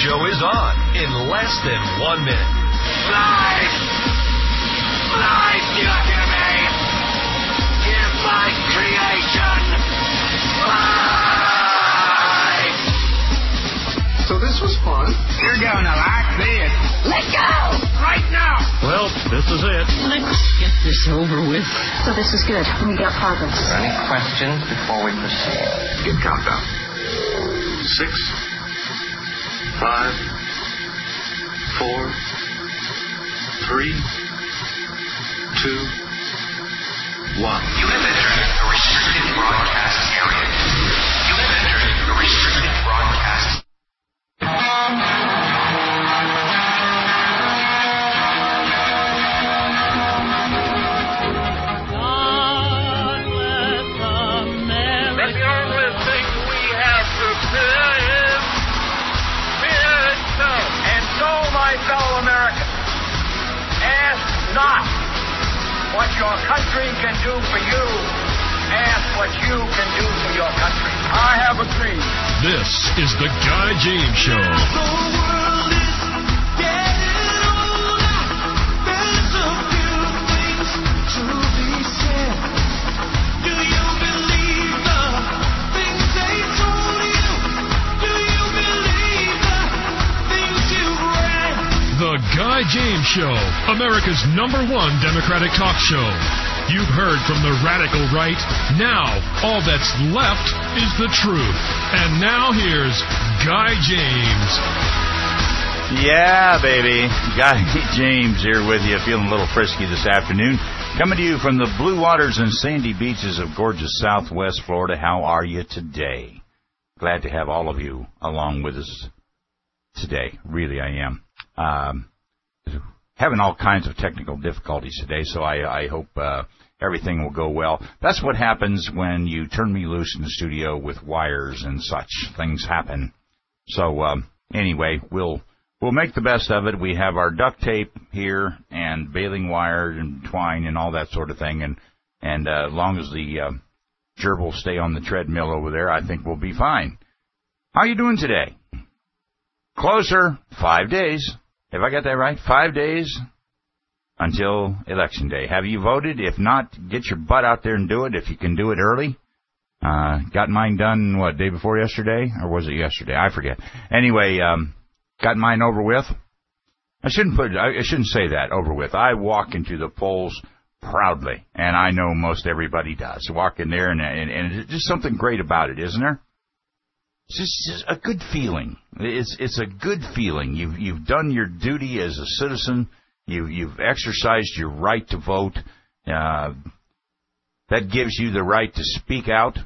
show is on in less than 1 minute. Live! Live, do you hear me? Give my creation live! So this was fun. You're going to like this. Let go! Right now! Well, this is it. Let's get this over with. So this is good. We got progress. Are there any questions before we proceed? Good countdown. 6, 5, 4, 3, 2, 1. You have entered a restricted broadcast area. You have entered a restricted broadcast. Fellow Americans, ask not what your country can do for you. Ask what you can do for your country. I have a dream. This is the Guy James Show. The world is getting older. There's a few things to be said. Do you believe the things they told you? Do you believe the things you read? The Guy James Show, America's #1 Democratic talk show. You've heard from the radical right. Now, all that's left is the truth. And now here's Guy James. Yeah, baby. Guy James here with you, feeling a little frisky this afternoon. Coming to you from the blue waters and sandy beaches of gorgeous Southwest Florida. How are you today? Glad to have all of you along with us today. Really, I am. Having all kinds of technical difficulties today, so I hope everything will go well. That's what happens when you turn me loose in the studio with wires and such. Things happen. So anyway, we'll make the best of it. We have our duct tape here and baling wire and twine and all that sort of thing, and as long as the gerbils stay on the treadmill over there, I think we'll be fine. How you doing today? Closer, 5 days. Have I got that right? 5 days until Election Day. Have you voted? If not, get your butt out there and do it if you can do it early. Got mine done, day before yesterday? Or was it yesterday? I forget. Anyway, got mine over with. I shouldn't say that, over with. I walk into the polls proudly, and I know most everybody does. Walk in there, and there's just something great about it, isn't there? It's just a good feeling. It's a good feeling. You've done your duty as a citizen. You've exercised your right to vote. That gives you the right to speak out,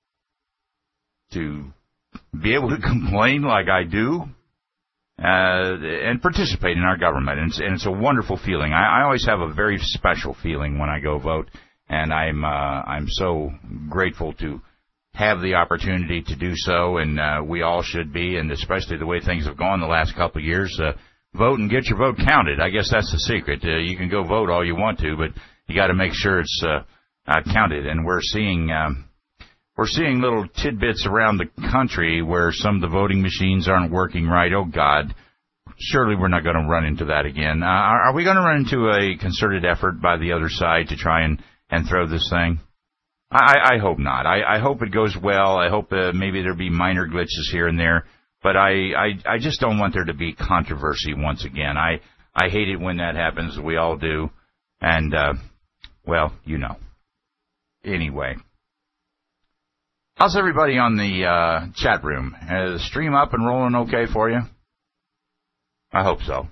to be able to complain like I do, and participate in our government. And it's a wonderful feeling. I always have a very special feeling when I go vote, and I'm so grateful to have the opportunity to do so, and we all should be, and especially the way things have gone the last couple of years. Vote and get your vote counted. I guess that's the secret. You can go vote all you want to, but you got to make sure it's counted. And we're seeing little tidbits around the country where some of the voting machines aren't working right. Oh God, surely we're not going to run into that again. Are we going to run into a concerted effort by the other side to try and throw this thing? I hope not. I hope it goes well. I hope maybe there'll be minor glitches here and there, but I just don't want there to be controversy once again. I hate it when that happens. We all do. And, well, you know. Anyway. How's everybody on the chat room? Is the stream up and rolling okay for you? I hope so.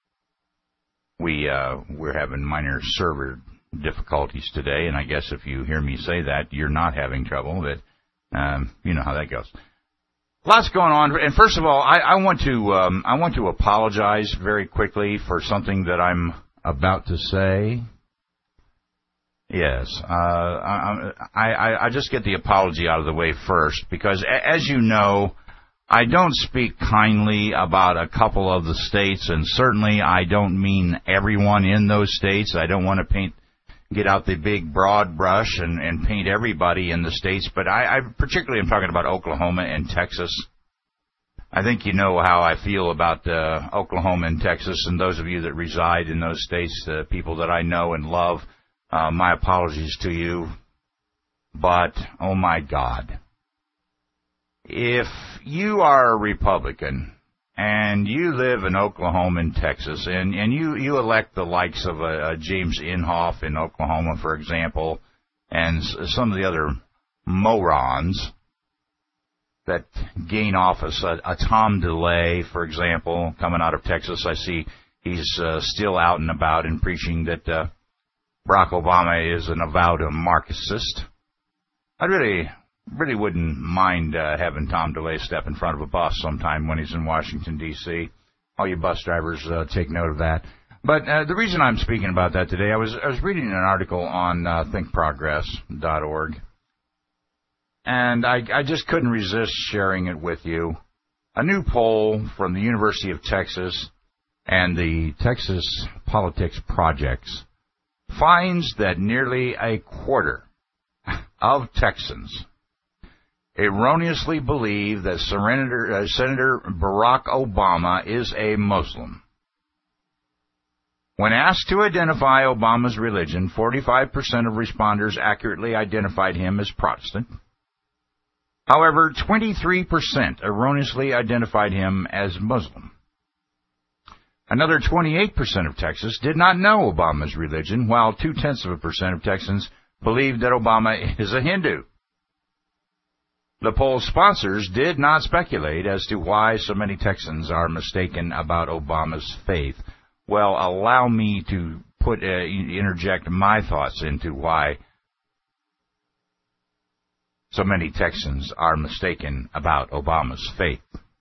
We're having minor server difficulties today, and I guess if you hear me say that, you're not having trouble, but you know how that goes. Lots going on, and first of all, I want to apologize very quickly for something that I'm about to say. Yes, I just get the apology out of the way first, because as you know, I don't speak kindly about a couple of the states, and certainly I don't mean everyone in those states. I don't want to get out the big broad brush and paint everybody in the states, but I particularly am talking about Oklahoma and Texas. I think you know how I feel about Oklahoma and Texas, and those of you that reside in those states, the people that I know and love, my apologies to you. But, oh my God, if you are a Republican and you live in Oklahoma and Texas, and you elect the likes of James Inhofe in Oklahoma, for example, and some of the other morons that gain office, a Tom DeLay, for example, coming out of Texas. I see he's still out and about and preaching that Barack Obama is an avowed Marxist. I really wouldn't mind having Tom DeLay step in front of a bus sometime when he's in Washington, D.C. All you bus drivers take note of that. But the reason I'm speaking about that today, I was reading an article on thinkprogress.org. And I just couldn't resist sharing it with you. A new poll from the University of Texas and the Texas Politics Projects finds that nearly a quarter of Texans erroneously believe that Senator Barack Obama is a Muslim. When asked to identify Obama's religion, 45% of responders accurately identified him as Protestant. However, 23% erroneously identified him as Muslim. Another 28% of Texans did not know Obama's religion, while 0.2% of Texans believed that Obama is a Hindu. The poll's sponsors did not speculate as to why so many Texans are mistaken about Obama's faith. Well, allow me to interject my thoughts into why so many Texans are mistaken about Obama's faith.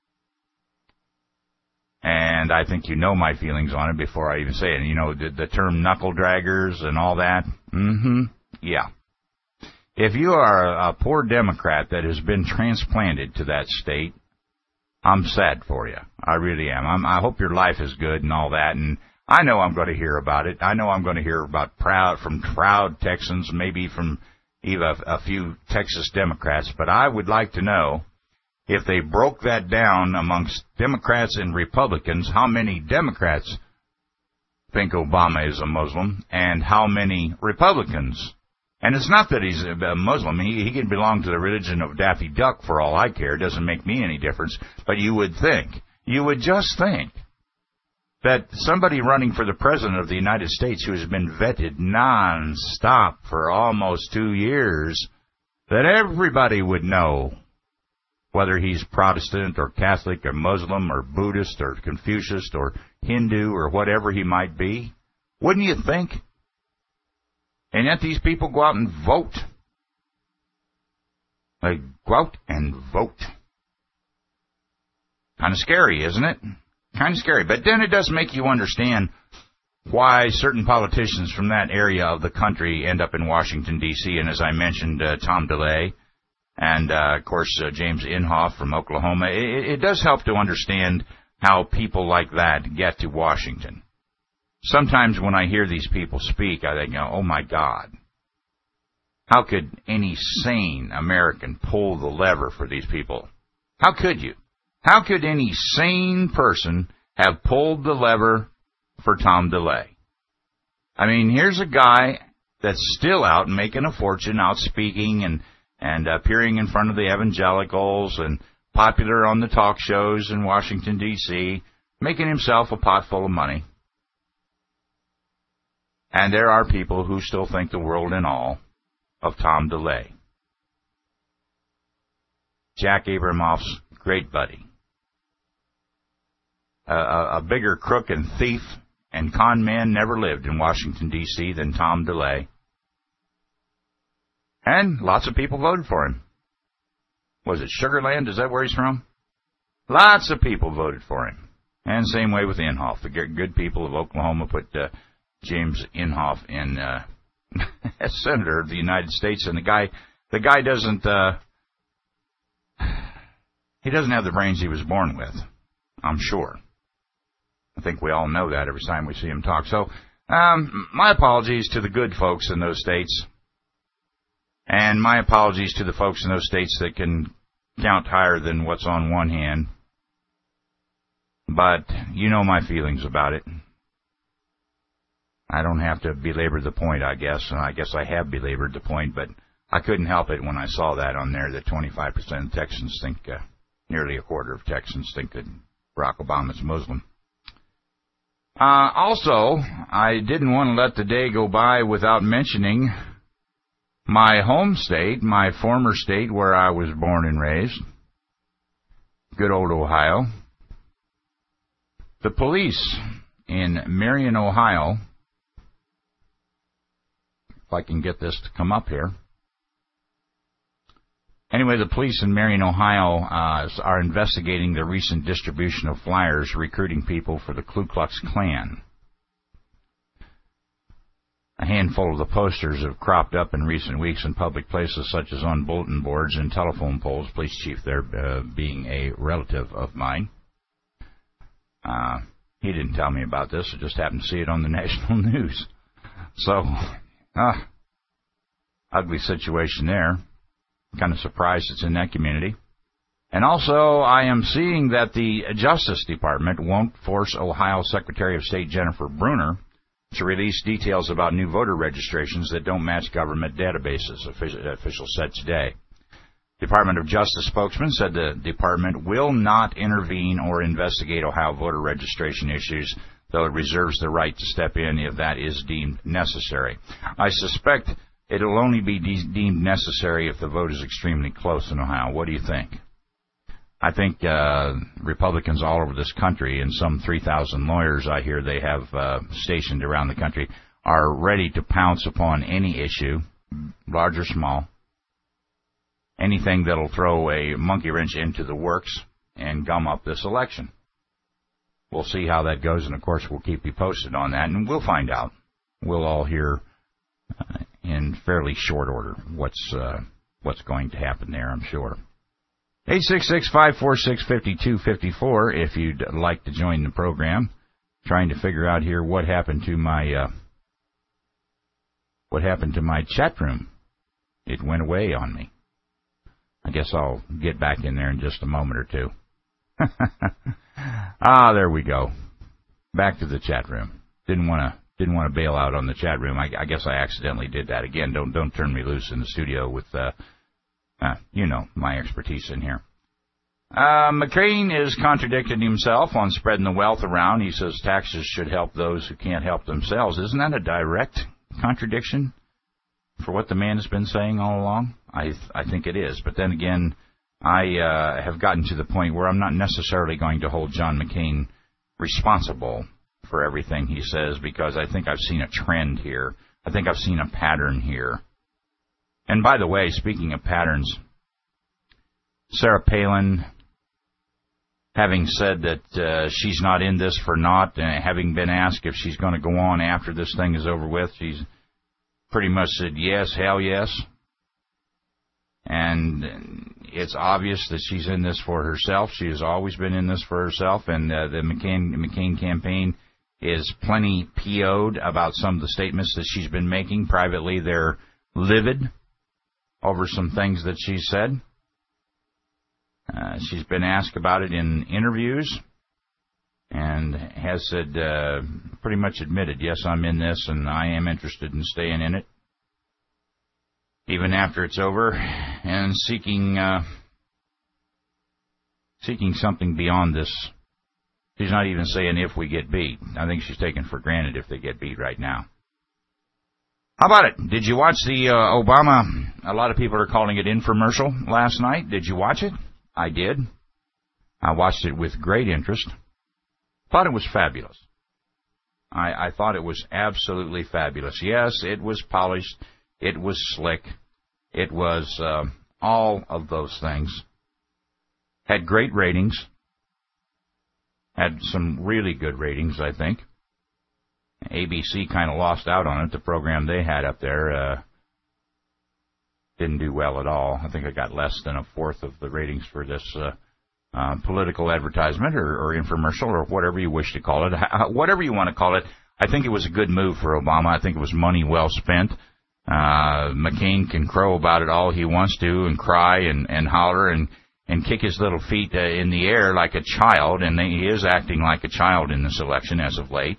And I think you know my feelings on it before I even say it. You know, the term knuckle draggers and all that? Yeah. If you are a poor Democrat that has been transplanted to that state, I'm sad for you. I really am. I hope your life is good and all that, and I know I'm going to hear about it. I know I'm going to hear about proud Texans, maybe from even a few Texas Democrats, but I would like to know if they broke that down amongst Democrats and Republicans, how many Democrats think Obama is a Muslim and how many Republicans. And it's not that he's a Muslim. He can belong to the religion of Daffy Duck for all I care. It doesn't make me any difference. But you would just think, that somebody running for the President of the United States who has been vetted nonstop for almost 2 years, that everybody would know whether he's Protestant or Catholic or Muslim or Buddhist or Confucius or Hindu or whatever he might be. Wouldn't you think? And yet these people go out and vote. They go out and vote. Kind of scary, isn't it? Kind of scary. But then it does make you understand why certain politicians from that area of the country end up in Washington, D.C., and as I mentioned, Tom DeLay, and, of course, James Inhofe from Oklahoma. It does help to understand how people like that get to Washington. Sometimes when I hear these people speak, I think, oh, my God, how could any sane American pull the lever for these people? How could you? How could any sane person have pulled the lever for Tom DeLay? I mean, here's a guy that's still out making a fortune, out speaking and appearing in front of the evangelicals and popular on the talk shows in Washington, D.C., making himself a pot full of money. And there are people who still think the world and all of Tom DeLay. Jack Abramoff's great buddy. A bigger crook and thief and con man never lived in Washington, D.C. than Tom DeLay. And lots of people voted for him. Was it Sugar Land? Is that where he's from? Lots of people voted for him. And same way with Inhofe. The good people of Oklahoma put James Inhofe in as Senator of the United States. And the guy doesn't he doesn't have the brains he was born with, I'm sure. I think we all know that every time we see him talk. So, my apologies to the good folks in those states. And my apologies to the folks in those states that can count higher than what's on one hand. But you know my feelings about it. I don't have to belabor the point, I guess, and I guess I have belabored the point, but I couldn't help it when I saw that on there, that 25% of Texans think, nearly a quarter of Texans think that Barack Obama's Muslim. Also, I didn't want to let the day go by without mentioning my home state, my former state where I was born and raised, good old Ohio. The police in Marion, Ohio, if I can get this to come up here. Anyway, the police in Marion, Ohio are investigating the recent distribution of flyers recruiting people for the Ku Klux Klan. A handful of the posters have cropped up in recent weeks in public places such as on bulletin boards and telephone poles, police chief there being a relative of mine. He didn't tell me about this. I just happened to see it on the national news. So, ugly situation there. Kind of surprised it's in that community. And also, I am seeing that the Justice Department won't force Ohio Secretary of State Jennifer Brunner to release details about new voter registrations that don't match government databases, officials said today. Department of Justice spokesman said the department will not intervene or investigate Ohio voter registration issues, though it reserves the right to step in if that is deemed necessary. I suspect it'll only be deemed necessary if the vote is extremely close in Ohio. What do you think? I think Republicans all over this country, and some 3,000 lawyers I hear they have stationed around the country, are ready to pounce upon any issue, large or small, anything that'll throw a monkey wrench into the works and gum up this election. We'll see how that goes, and of course we'll keep you posted on that, and we'll find out. We'll all hear in fairly short order what's going to happen there, I'm sure. 866-546-5254 if you'd like to join the program. Trying to figure out here what happened to my chat room. It went away on me. I guess I'll get back in there in just a moment or two. There we go. Back to the chat room. Didn't want to bail out on the chat room. I guess I accidentally did that again. Don't turn me loose in the studio with my expertise in here. McCain is contradicting himself on spreading the wealth around. He says taxes should help those who can't help themselves. Isn't that a direct contradiction for what the man has been saying all along? I think it is. But then again, I have gotten to the point where I'm not necessarily going to hold John McCain responsible for everything he says, because I think I've seen a trend here. I think I've seen a pattern here. And by the way, speaking of patterns, Sarah Palin, having said that she's not in this for naught, having been asked if she's going to go on after this thing is over with, she's pretty much said yes, hell yes. And it's obvious that she's in this for herself. She has always been in this for herself, and the McCain campaign is plenty PO'd about some of the statements that she's been making. Privately, they're livid over some things that she said. She's been asked about it in interviews and has said, pretty much admitted, yes, I'm in this and I am interested in staying in it, even after it's over, and seeking something beyond this. She's not even saying if we get beat. I think she's taken for granted if they get beat right now. How about it? Did you watch the Obama, a lot of people are calling it infomercial, last night? Did you watch it? I did. I watched it with great interest. Thought it was fabulous. I thought it was absolutely fabulous. Yes, it was polished. It was slick. It was all of those things. Had great ratings. Had some really good ratings, I think. ABC kind of lost out on it. The program they had up there didn't do well at all. I think I got less than a fourth of the ratings for this political advertisement or infomercial or whatever you wish to call it. Whatever you want to call it, I think it was a good move for Obama. I think it was money well spent. McCain can crow about it all he wants to and cry and holler, and and kick his little feet in the air like a child, and he is acting like a child in this election as of late.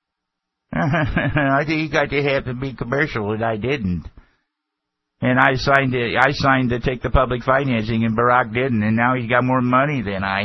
I think he got to have to be commercial, and I didn't. And I signed to take the public financing, and Barack didn't, and now he's got more money than I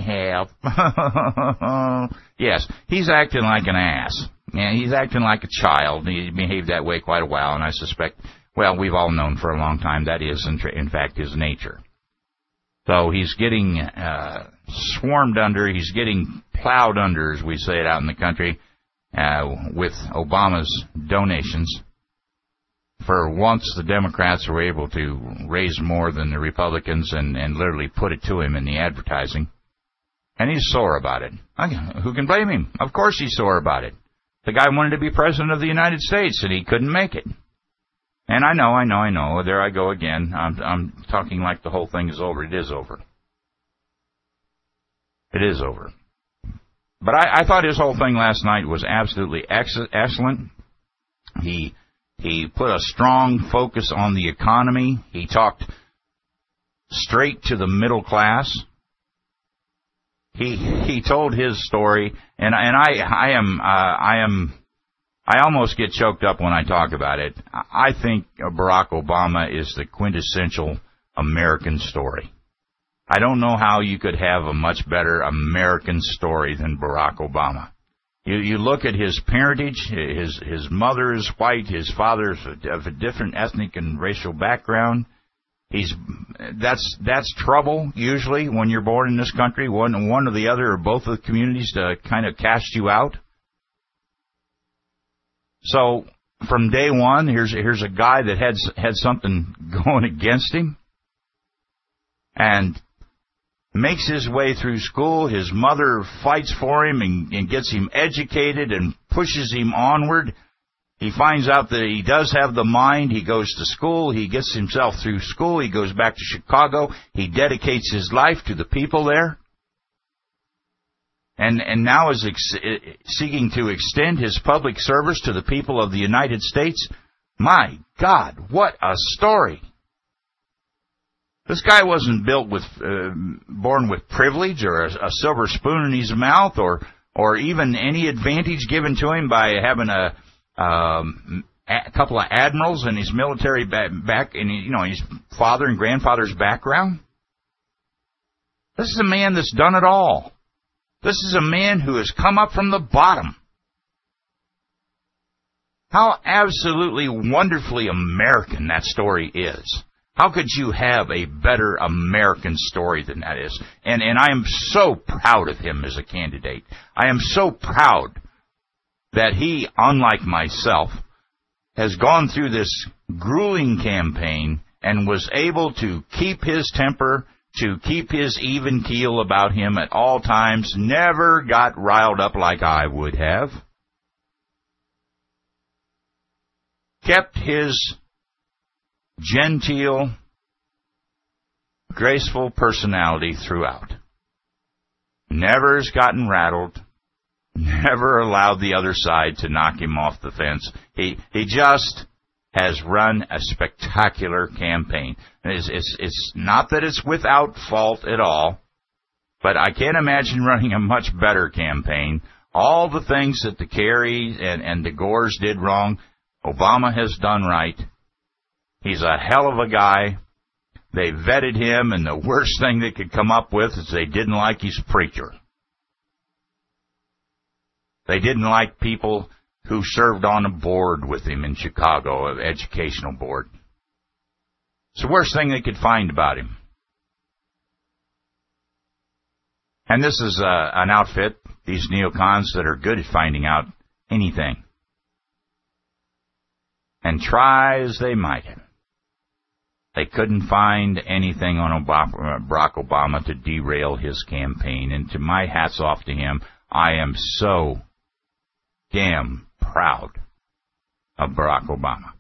have. Yes, he's acting like an ass. Yeah, he's acting like a child. He behaved that way quite a while, and I suspect, well, we've all known for a long time that is, in fact, his nature. So he's getting swarmed under, he's getting plowed under, as we say it out in the country, with Obama's donations. For once, the Democrats were able to raise more than the Republicans and literally put it to him in the advertising. And he's sore about it. Who can blame him? Of course he's sore about it. The guy wanted to be president of the United States, and he couldn't make it. And I know. There I go again. I'm talking like the whole thing is over. It is over. It is over. But I thought his whole thing last night was absolutely excellent. He put a strong focus on the economy. He talked straight to the middle class. He told his story, and I almost get choked up when I talk about it. I think Barack Obama is the quintessential American story. I don't know how you could have a much better American story than Barack Obama. You look at his parentage, his mother is white, his father is of a different ethnic and racial background. That's trouble, usually, when you're born in this country. One or the other or both of the communities to kind of cast you out. So, from day one, here's a guy that had something going against him. And makes his way through school. His mother fights for him and gets him educated and pushes him onward. He finds out that he does have the mind. He goes to school. He gets himself through school. He goes back to Chicago. He dedicates his life to the people there. And now is seeking to extend his public service to the people of the United States. My God, what a story. This guy wasn't born with privilege or a silver spoon in his mouth or even any advantage given to him by having a couple of admirals in his military back in his father and grandfather's background. This is a man that's done it all. This is a man who has come up from the bottom. How absolutely wonderfully American that story is. How could you have a better American story than that is? And I am so proud of him as a candidate. I am so proud that he, unlike myself, has gone through this grueling campaign and was able to keep his temper, to keep his even keel about him at all times, never got riled up like I would have. Kept his genteel, graceful personality throughout. Never has gotten rattled. Never allowed the other side to knock him off the fence. He just has run a spectacular campaign. It's not that it's without fault at all, but I can't imagine running a much better campaign. All the things that the Kerry and the Gores did wrong, Obama has done right. He's a hell of a guy. They vetted him, and the worst thing they could come up with is they didn't like his preacher. They didn't like people who served on a board with him in Chicago, an educational board. It's the worst thing they could find about him. And this is an outfit, these neocons, that are good at finding out anything. And try as they might, they couldn't find anything on Barack Obama to derail his campaign. And to my hats off to him, I am so damn proud of Barack Obama.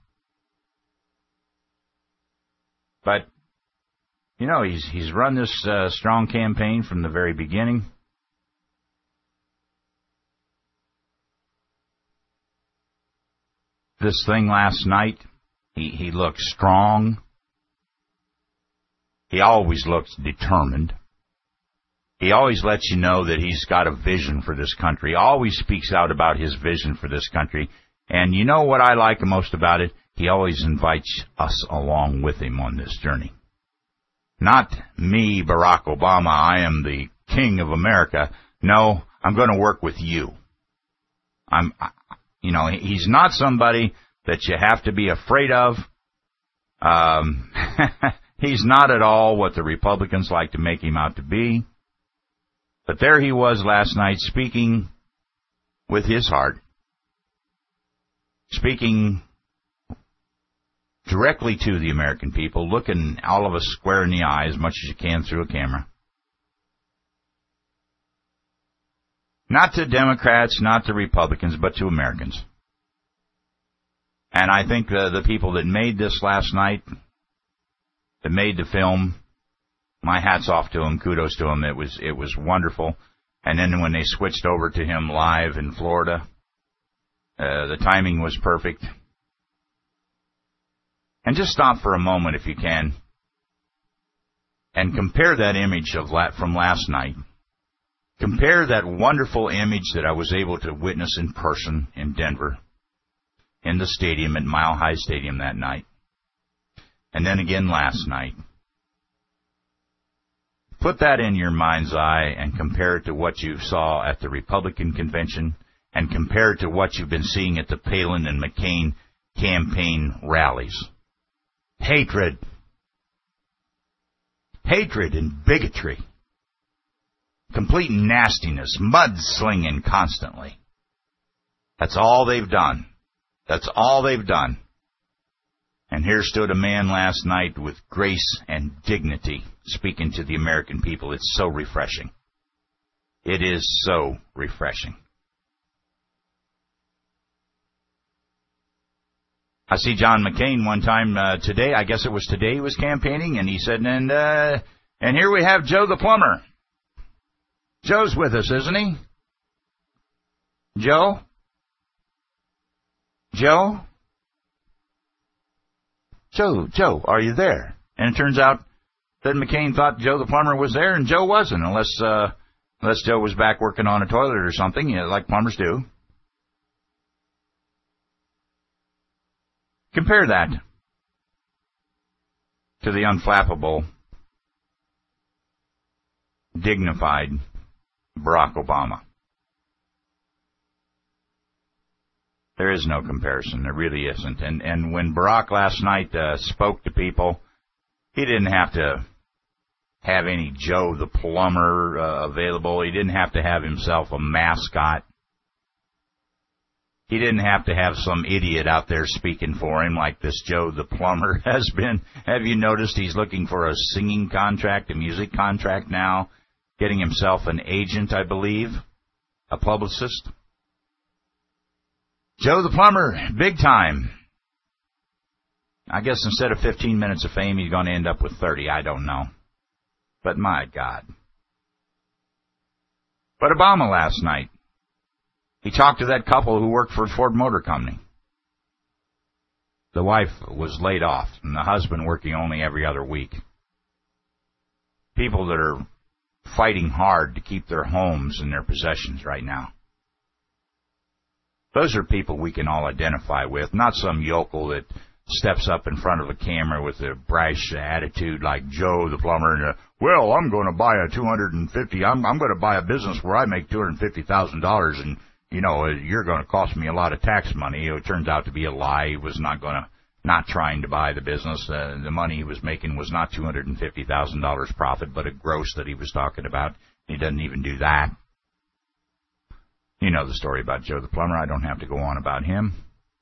But, he's run this strong campaign from the very beginning. This thing last night, he looked strong. He always looks determined. He always lets you know that he's got a vision for this country. Always speaks out about his vision for this country. And you know what I like most about it? He always invites us along with him on this journey. Not me, Barack Obama, I am the king of America. No, I'm going to work with you. He's not somebody that you have to be afraid of. He's not at all what the Republicans like to make him out to be. But there he was last night speaking with his heart, speaking directly to the American people, looking all of us square in the eye as much as you can through a camera. Not to Democrats, not to Republicans, but to Americans. And I think the people that made this last night, that made the film, my hat's off to them, kudos to them. It was wonderful. And then when they switched over to him live in Florida, the timing was perfect. And just stop for a moment if you can and compare that image from last night. Compare that wonderful image that I was able to witness in person in Denver, in the stadium, at Mile High Stadium that night, and then again last night. Put that in your mind's eye and compare it to what you saw at the Republican convention and compare it to what you've been seeing at the Palin and McCain campaign rallies. Hatred. Hatred and bigotry. Complete nastiness, mudslinging constantly. That's all they've done. That's all they've done. And here stood a man last night with grace and dignity speaking to the American people. It's so refreshing. It is so refreshing. I see John McCain one time today, I guess it was today he was campaigning, and he said, and here we have Joe the plumber. Joe's with us, isn't he? Joe? Joe? Joe, are you there? And it turns out that McCain thought Joe the plumber was there, and Joe wasn't, unless Joe was back working on a toilet or something, like plumbers do. Compare that to the unflappable, dignified Barack Obama. There is no comparison. There really isn't. And when Barack last night spoke to people, he didn't have to have any Joe the plumber available. He didn't have to have himself a mascot. He didn't have to have some idiot out there speaking for him like this Joe the plumber has been. Have you noticed he's looking for a singing contract, a music contract now, getting himself an agent, I believe, a publicist? Joe the plumber, big time. I guess instead of 15 minutes of fame, he's going to end up with 30. I don't know. But my God. But Obama last night, he talked to that couple who worked for Ford Motor Company. The wife was laid off, and the husband working only every other week. People that are fighting hard to keep their homes and their possessions right now. Those are people we can all identify with, not some yokel that steps up in front of a camera with a brash attitude like Joe the plumber and, well, I'm going to buy a I'm going to buy a business where I make $250,000 and, you're going to cost me a lot of tax money. It turns out to be a lie. He was not trying to buy the business. The money he was making was not $250,000 profit, but a gross that he was talking about. He doesn't even do that. You know the story about Joe the plumber. I don't have to go on about him.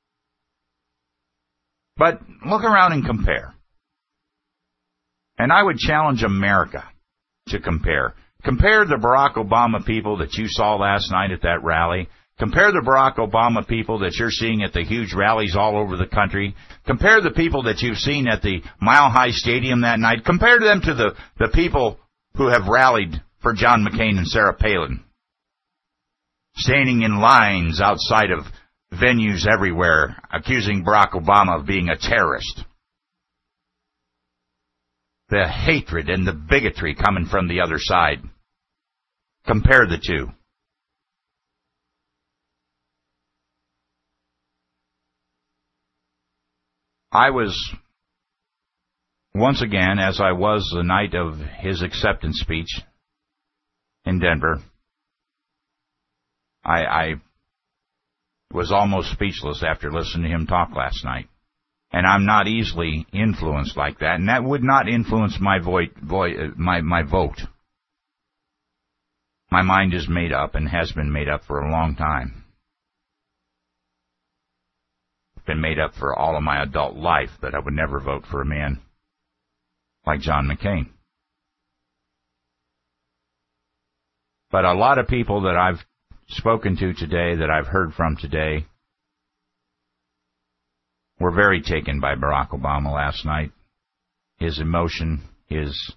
But look around and compare. And I would challenge America to compare. Compare the Barack Obama people that you saw last night at that rally. Compare the Barack Obama people that you're seeing at the huge rallies all over the country. Compare the people that you've seen at the Mile High Stadium that night. Compare them to the people who have rallied for John McCain and Sarah Palin. Standing in lines outside of venues everywhere, accusing Barack Obama of being a terrorist. The hatred and the bigotry coming from the other side. Compare the two. I was, once again, as I was the night of his acceptance speech in Denver, I was almost speechless after listening to him talk last night. And I'm not easily influenced like that, and that would not influence my vote. My mind is made up and has been made up for a long time. It's been made up for all of my adult life that I would never vote for a man like John McCain. But a lot of people that I've spoken to today, that I've heard from today, were very taken by Barack Obama last night. His emotion, his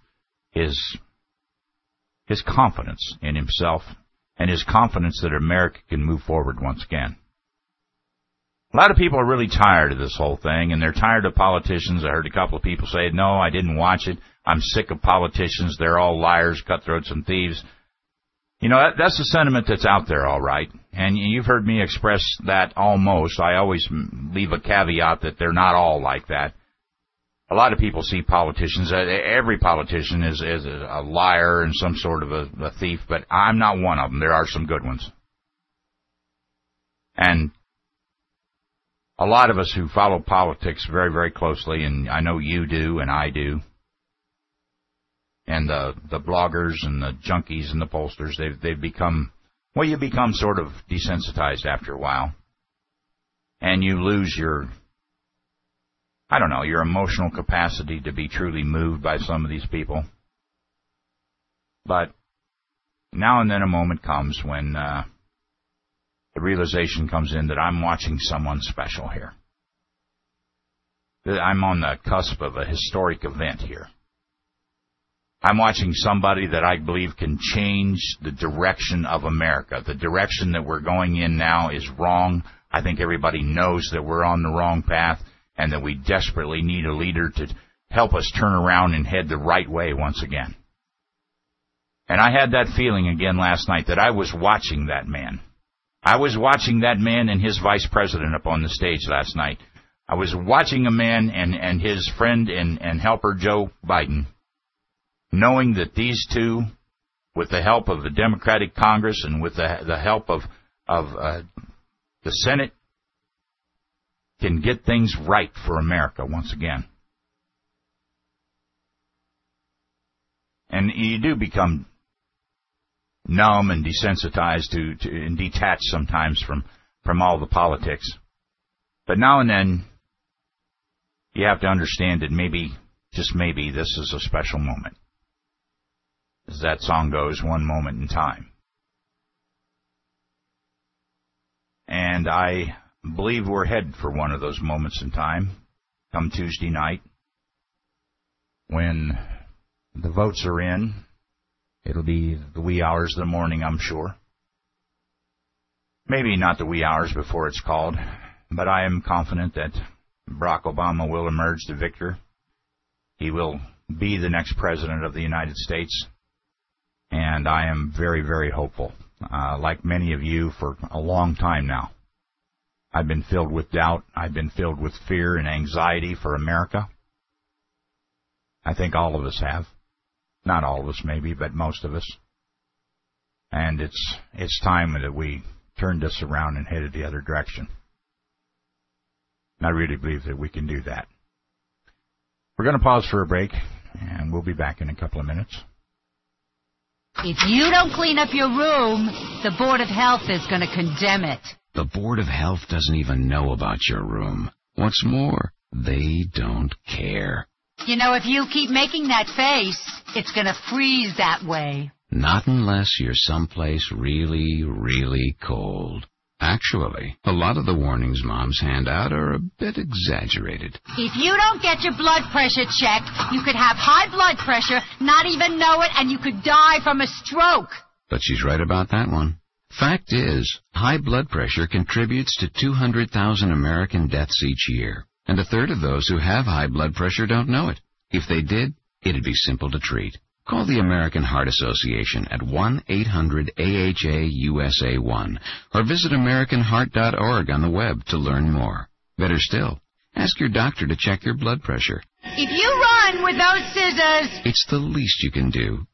confidence in himself, and his confidence that America can move forward once again. A lot of people are really tired of this whole thing, and they're tired of politicians. I heard a couple of people say, no, I didn't watch it. I'm sick of politicians. They're all liars, cutthroats, and thieves. You know, that's the sentiment that's out there, all right. And you've heard me express that almost. I always leave a caveat that they're not all like that. A lot of people see politicians, every politician is a liar and some sort of a thief, but I'm not one of them. There are some good ones. And a lot of us who follow politics very, very closely, and I know you do and I do, and the bloggers and the junkies and the pollsters, they've become, well, you become sort of desensitized after a while. And you lose your, I don't know, your emotional capacity to be truly moved by some of these people. But now and then a moment comes when the realization comes in that I'm watching someone special here. That I'm on the cusp of a historic event here. I'm watching somebody that I believe can change the direction of America. The direction that we're going in now is wrong. I think everybody knows that we're on the wrong path and that we desperately need a leader to help us turn around and head the right way once again. And I had that feeling again last night that I was watching that man. I was watching that man and his vice president up on the stage last night. I was watching a man and his friend and helper Joe Biden, knowing that these two, with the help of the Democratic Congress and with the help of the Senate, can get things right for America once again. And you do become numb and desensitized and detached sometimes from all the politics. But now and then, you have to understand that maybe, just maybe, this is a special moment. As that song goes, one moment in time. And I believe we're headed for one of those moments in time, come Tuesday night, when the votes are in. It'll be the wee hours of the morning, I'm sure. Maybe not the wee hours before it's called, but I am confident that Barack Obama will emerge the victor. He will be the next president of the United States. And I am very, very hopeful. Like many of you for a long time now, I've been filled with doubt. I've been filled with fear and anxiety for America. I think all of us have. Not all of us maybe, but most of us. And it's time that we turn this around and head the other direction. And I really believe that we can do that. We're going to pause for a break, and we'll be back in a couple of minutes. If you don't clean up your room, the Board of Health is going to condemn it. The Board of Health doesn't even know about your room. What's more, they don't care. You know, if you keep making that face, it's going to freeze that way. Not unless you're someplace really, really cold. Actually, a lot of the warnings moms hand out are a bit exaggerated. If you don't get your blood pressure checked, you could have high blood pressure, not even know it, and you could die from a stroke. But she's right about that one. Fact is, high blood pressure contributes to 200,000 American deaths each year. And a third of those who have high blood pressure don't know it. If they did, it'd be simple to treat. Call the American Heart Association at 1-800-AHA-USA1 or visit AmericanHeart.org on the web to learn more. Better still, ask your doctor to check your blood pressure. If you run with those scissors, it's the least you can do.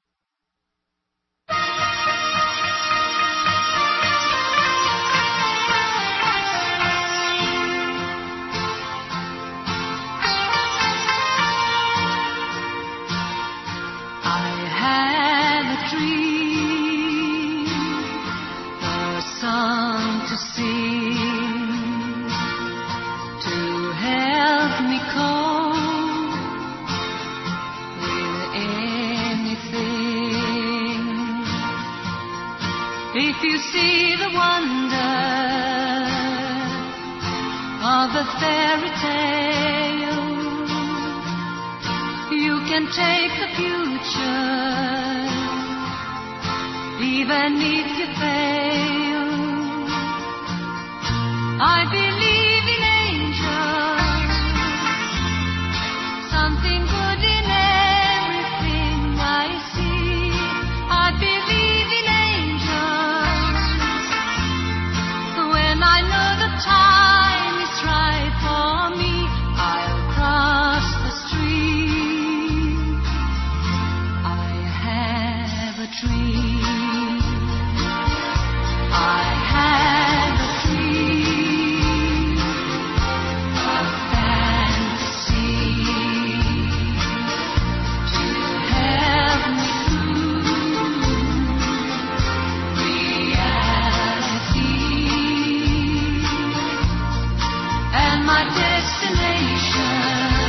If you see the wonder of a fairy tale, you can take the future, even if you fail. I believe in angels, something good in everything I see. I believe in when I know the time is right for me, I'll cross the street. I have a dream. I have a dream, a fantasy to help me through reality. And my destination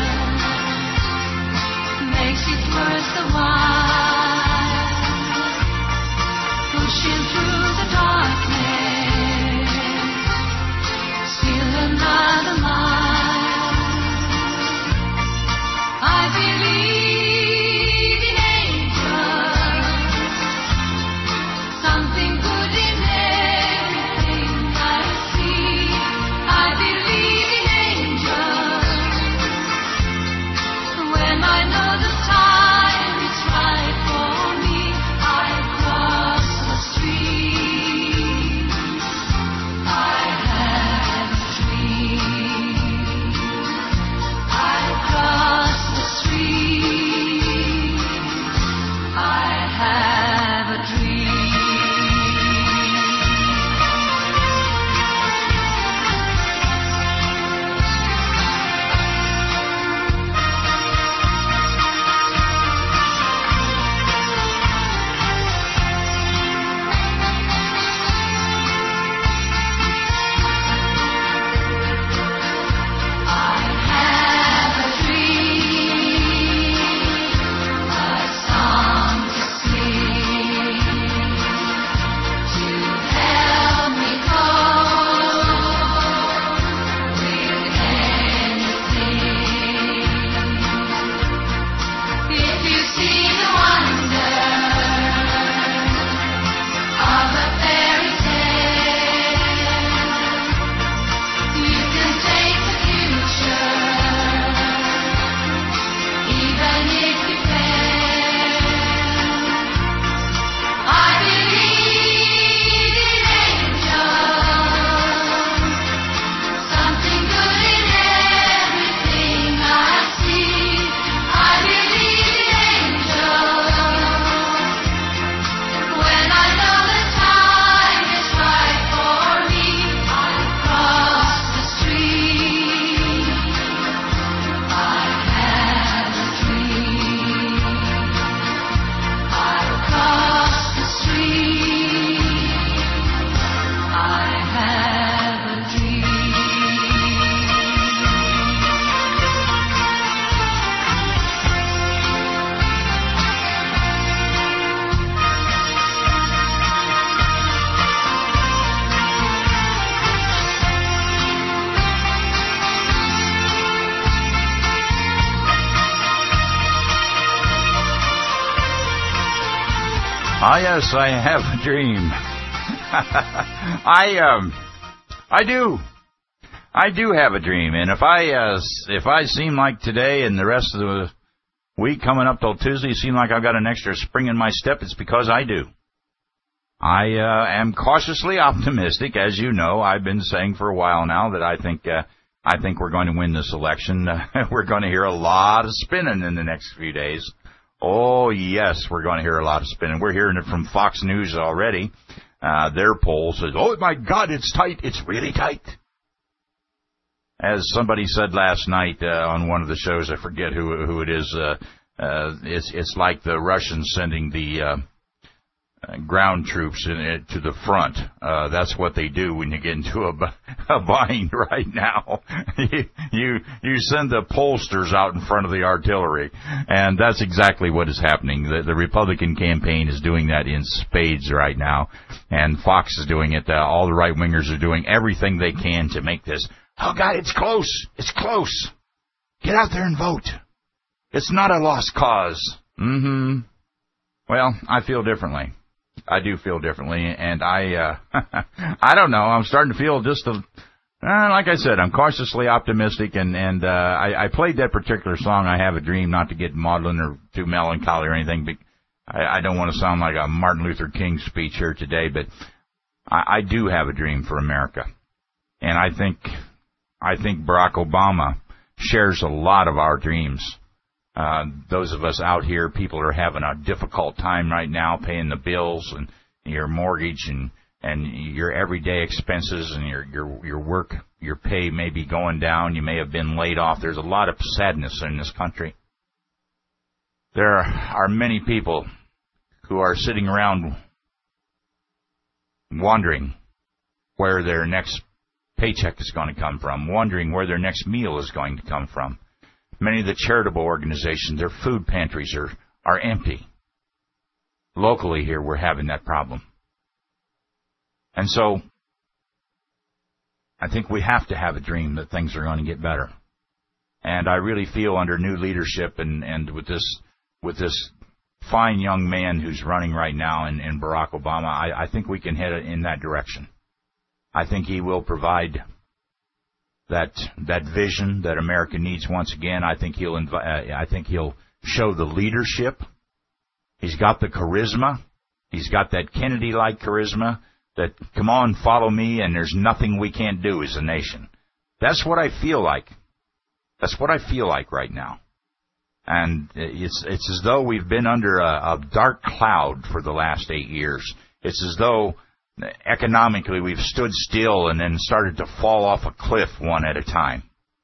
makes it worth the while, pushing through the darkness, still another mile. I believe in angels, something good in everything I see. I believe in when I know the time is right for me, I cross the street. I have a dream. I cross the street. I have a dream. Ah, yes, I have a dream. I do have a dream, and if I seem like today and the rest of week coming up till Tuesday, it seems like I've got an extra spring in my step. It's because I do. I am cautiously optimistic. As you know, I've been saying for a while now that I think we're going to win this election. We're going to hear a lot of spinning in the next few days. Oh, yes, we're going to hear a lot of spinning. We're hearing it from Fox News already. Their poll says, oh, my God, it's tight. It's really tight. As somebody said last night on one of the shows, I forget who it is, it's like the Russians sending the ground troops to the front. That's what they do when you get into a bind right now. you send the pollsters out in front of the artillery, and that's exactly what is happening. The Republican campaign is doing that in spades right now, and Fox is doing it. All the right-wingers are doing everything they can to make this, oh, God, it's close. It's close. Get out there and vote. It's not a lost cause. Well, I feel differently. I do feel differently, and I don't know. I'm starting to feel just like I said, I'm cautiously optimistic, and I played that particular song, I Have a Dream, not to get maudlin or too melancholy or anything, but I don't want to sound like a Martin Luther King speech here today, but I do have a dream for America, and I think Barack Obama shares a lot of our dreams. Those of us out here, people are having a difficult time right now paying the bills and your mortgage and your everyday expenses and your work, your pay may be going down. You may have been laid off. There's a lot of sadness in this country. There are many people who are sitting around wondering where their next paycheck is going to come from, wondering where their next meal is going to come from. Many of the charitable organizations, their food pantries are empty. Locally here, we're having that problem. And so, I think we have to have a dream that things are going to get better. And I really feel under new leadership and with this fine young man who's running right now in Barack Obama, I think we can head in that direction. I think he will provide that vision that America needs once again. I think he'll show the leadership. He's got the charisma. He's got that Kennedy-like charisma that, come on, follow me, and there's nothing we can't do as a nation. That's what I feel like. That's what I feel like right now. And it's as though we've been under a dark cloud for the last 8 years. It's as though economically we've stood still and then started to fall off a cliff one at a time.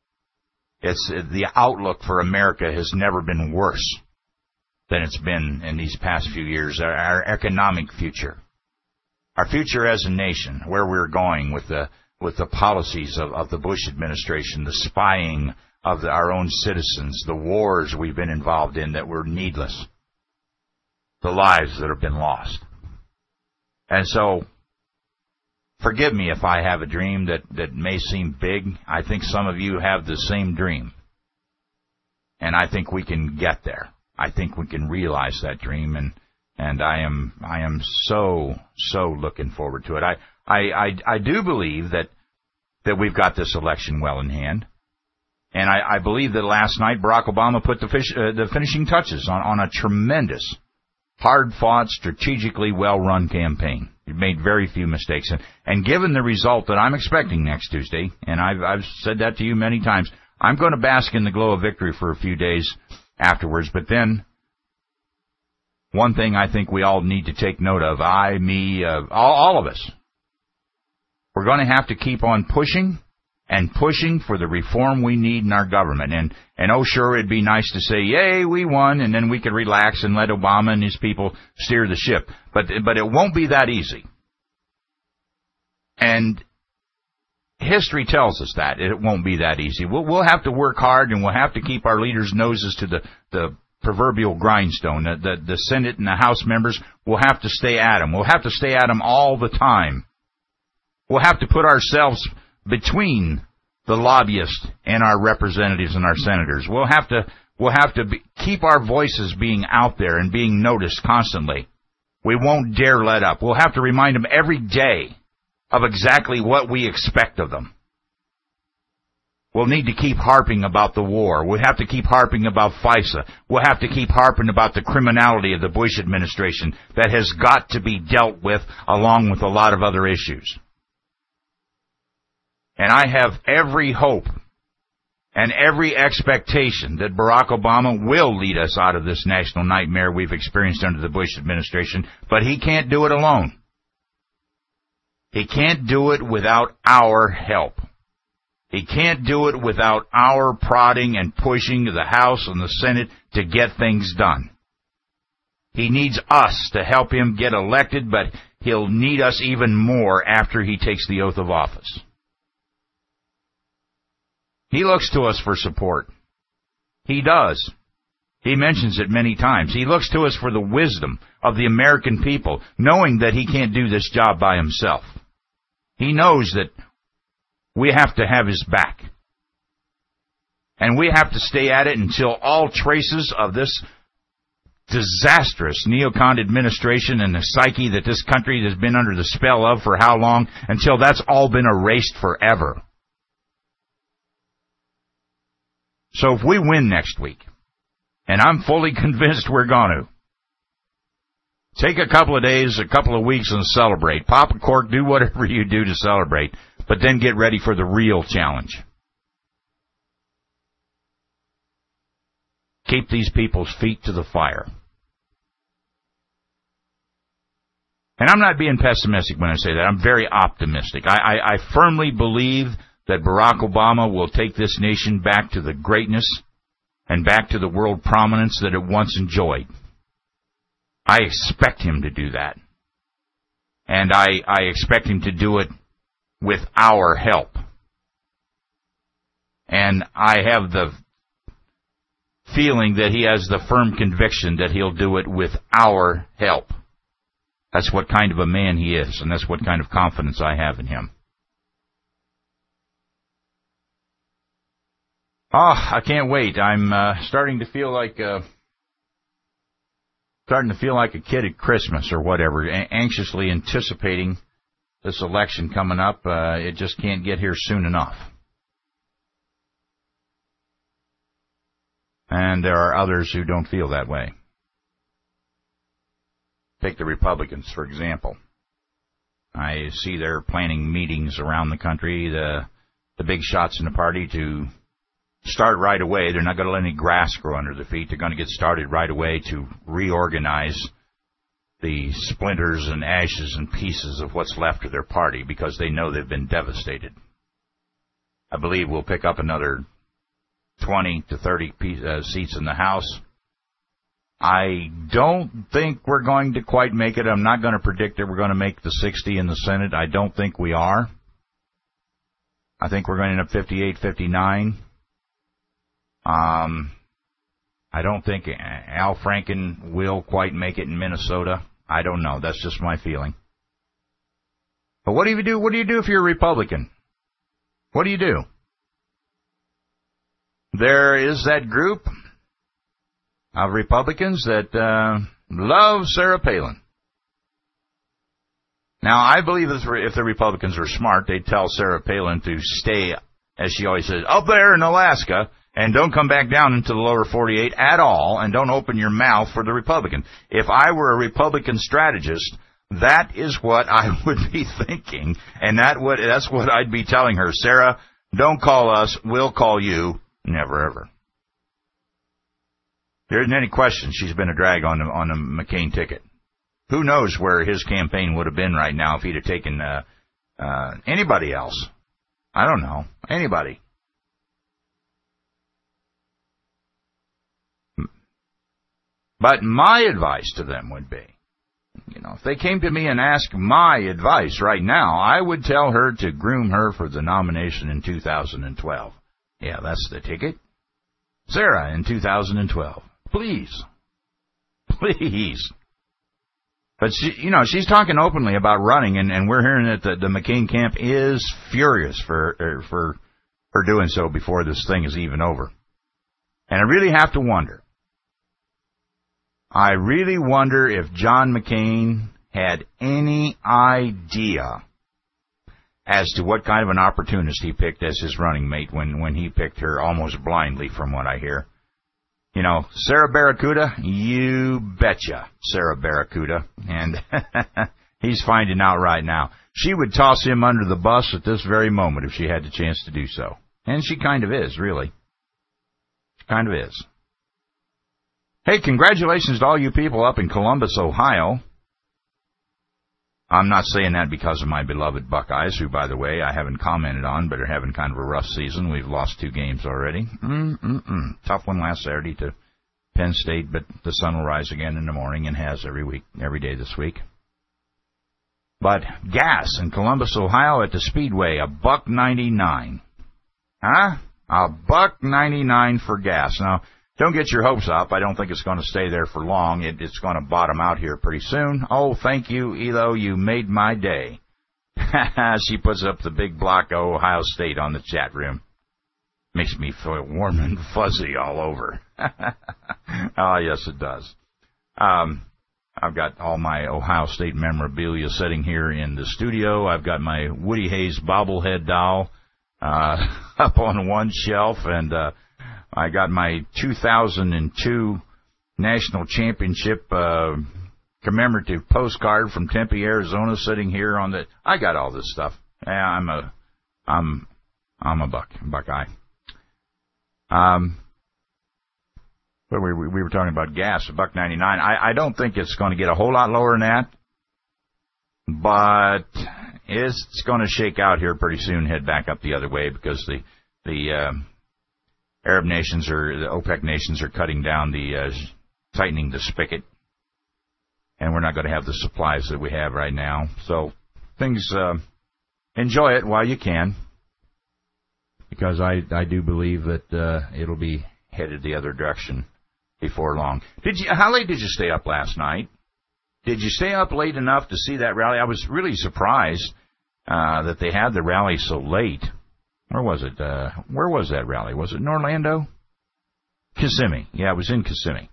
The outlook for America has never been worse than it's been in these past few years. Our economic future, our future as a nation, where we're going with the policies of the Bush administration, the spying of our own citizens, the wars we've been involved in that were needless, the lives that have been lost. And so, forgive me if I have a dream that may seem big. I think some of you have the same dream. And I think we can get there. I think we can realize that dream, and I am so looking forward to it. I do believe that we've got this election well in hand. And I believe that last night Barack Obama put the finishing touches on a tremendous, hard-fought, strategically well-run campaign. He made very few mistakes. And given the result that I'm expecting next Tuesday, and I've said that to you many times, I'm going to bask in the glow of victory for a few days afterwards. But then, one thing I think we all need to take note of, all of us, we're going to have to keep on pushing and pushing for the reform we need in our government. And oh, sure, it'd be nice to say, yay, we won, and then we could relax and let Obama and his people steer the ship. But it won't be that easy. And history tells us that it won't be that easy. We'll have to work hard, and we'll have to keep our leaders' noses to the proverbial grindstone. The Senate and the House members will have to stay at them. We'll have to stay at them all the time. We'll have to put ourselves between the lobbyists and our representatives and our senators. We'll have to keep our voices being out there and being noticed constantly. We won't dare let up. We'll have to remind them every day of exactly what we expect of them. we'll need to keep harping about the war. We'll have to keep harping about FISA. We'll have to keep harping about the criminality of the Bush administration that has got to be dealt with along with a lot of other issues. And I have every hope and every expectation that Barack Obama will lead us out of this national nightmare we've experienced under the Bush administration, but he can't do it alone. He can't do it without our help. He can't do it without our prodding and pushing the House and the Senate to get things done. He needs us to help him get elected, but he'll need us even more after he takes the oath of office. He looks to us for support. He does. He mentions it many times. He looks to us for the wisdom of the American people, knowing that he can't do this job by himself. He knows that we have to have his back. And we have to stay at it until all traces of this disastrous neocon administration and the psyche that this country has been under the spell of for how long, until that's all been erased forever. So if we win next week, and I'm fully convinced we're going to, take a couple of days, a couple of weeks and celebrate. Pop a cork, do whatever you do to celebrate, but then get ready for the real challenge. Keep these people's feet to the fire. And I'm not being pessimistic when I say that. I'm very optimistic. I firmly believe that Barack Obama will take this nation back to the greatness and back to the world prominence that it once enjoyed. I expect him to do that. And I expect him to do it with our help. And I have the feeling that he has the firm conviction that he'll do it with our help. That's what kind of a man he is, and that's what kind of confidence I have in him. I can't wait. I'm starting to feel like a kid at Christmas or whatever, anxiously anticipating this election coming up. It just can't get here soon enough. And there are others who don't feel that way. Take the Republicans, for example. I see they're planning meetings around the country, the big shots in the party, to start right away. They're not going to let any grass grow under their feet. They're going to get started right away to reorganize the splinters and ashes and pieces of what's left of their party, because they know they've been devastated. I believe we'll pick up another 20 to 30 seats in the House. I don't think we're going to quite make it. I'm not going to predict that we're going to make the 60 in the Senate. I don't think we are. I think we're going to end up 58, 59. I don't think Al Franken will quite make it in Minnesota. I don't know. That's just my feeling. But what do you do? What do you do if you're a Republican? What do you do? There is that group of Republicans that love Sarah Palin. Now, I believe if the Republicans were smart, they'd tell Sarah Palin to stay, as she always says, up there in Alaska, and don't come back down into the lower 48 at all, and don't open your mouth for the Republican. If I were a Republican strategist, that is what I would be thinking, and that's what I'd be telling her. Sarah, don't call us, we'll call you. Never ever. There isn't any question she's been a drag on the McCain ticket. Who knows where his campaign would have been right now if he'd have taken anybody else. I don't know. Anybody. But my advice to them would be, if they came to me and asked my advice right now, I would tell her to groom her for the nomination in 2012. Yeah, that's the ticket. Sarah in 2012. Please. Please. But she's talking openly about running, and we're hearing that the McCain camp is furious for her doing so before this thing is even over. And I really have to wonder. I really wonder if John McCain had any idea as to what kind of an opportunist he picked as his running mate when he picked her almost blindly, from what I hear. You know, Sarah Barracuda, you betcha, Sarah Barracuda. And he's finding out right now. She would toss him under the bus at this very moment if she had the chance to do so. And she kind of is, really. Kind of is. Hey, congratulations to all you people up in Columbus, Ohio. I'm not saying that because of my beloved Buckeyes, who, by the way, I haven't commented on, but are having kind of a rough season. We've lost 2 games already. Tough one last Saturday to Penn State, but the sun will rise again in the morning and has every day this week. But gas in Columbus, Ohio at the Speedway, $1.99. Huh? $1.99 for gas. Now, don't get your hopes up. I don't think it's going to stay there for long. It's going to bottom out here pretty soon. Oh, thank you, Elo. You made my day. She puts up the big block of Ohio State on the chat room. Makes me feel warm and fuzzy all over. Oh, yes, it does. I've got all my Ohio State memorabilia sitting here in the studio. I've got my Woody Hayes bobblehead doll up on one shelf, and I got my 2002 National Championship commemorative postcard from Tempe, Arizona, sitting here on the. I got all this stuff. Yeah, I'm a Buckeye. But we were talking about gas, $1.99. I don't think it's going to get a whole lot lower than that, but it's going to shake out here pretty soon, head back up the other way, because the Arab nations or the OPEC nations are cutting down tightening the spigot, and we're not going to have the supplies that we have right now. So things, enjoy it while you can, because I do believe that it'll be headed the other direction before long. How late did you stay up last night? Did you stay up late enough to see that rally? I was really surprised that they had the rally so late. Where was it? Where was that rally? Was it in Orlando? Kissimmee. Yeah, it was in Kissimmee.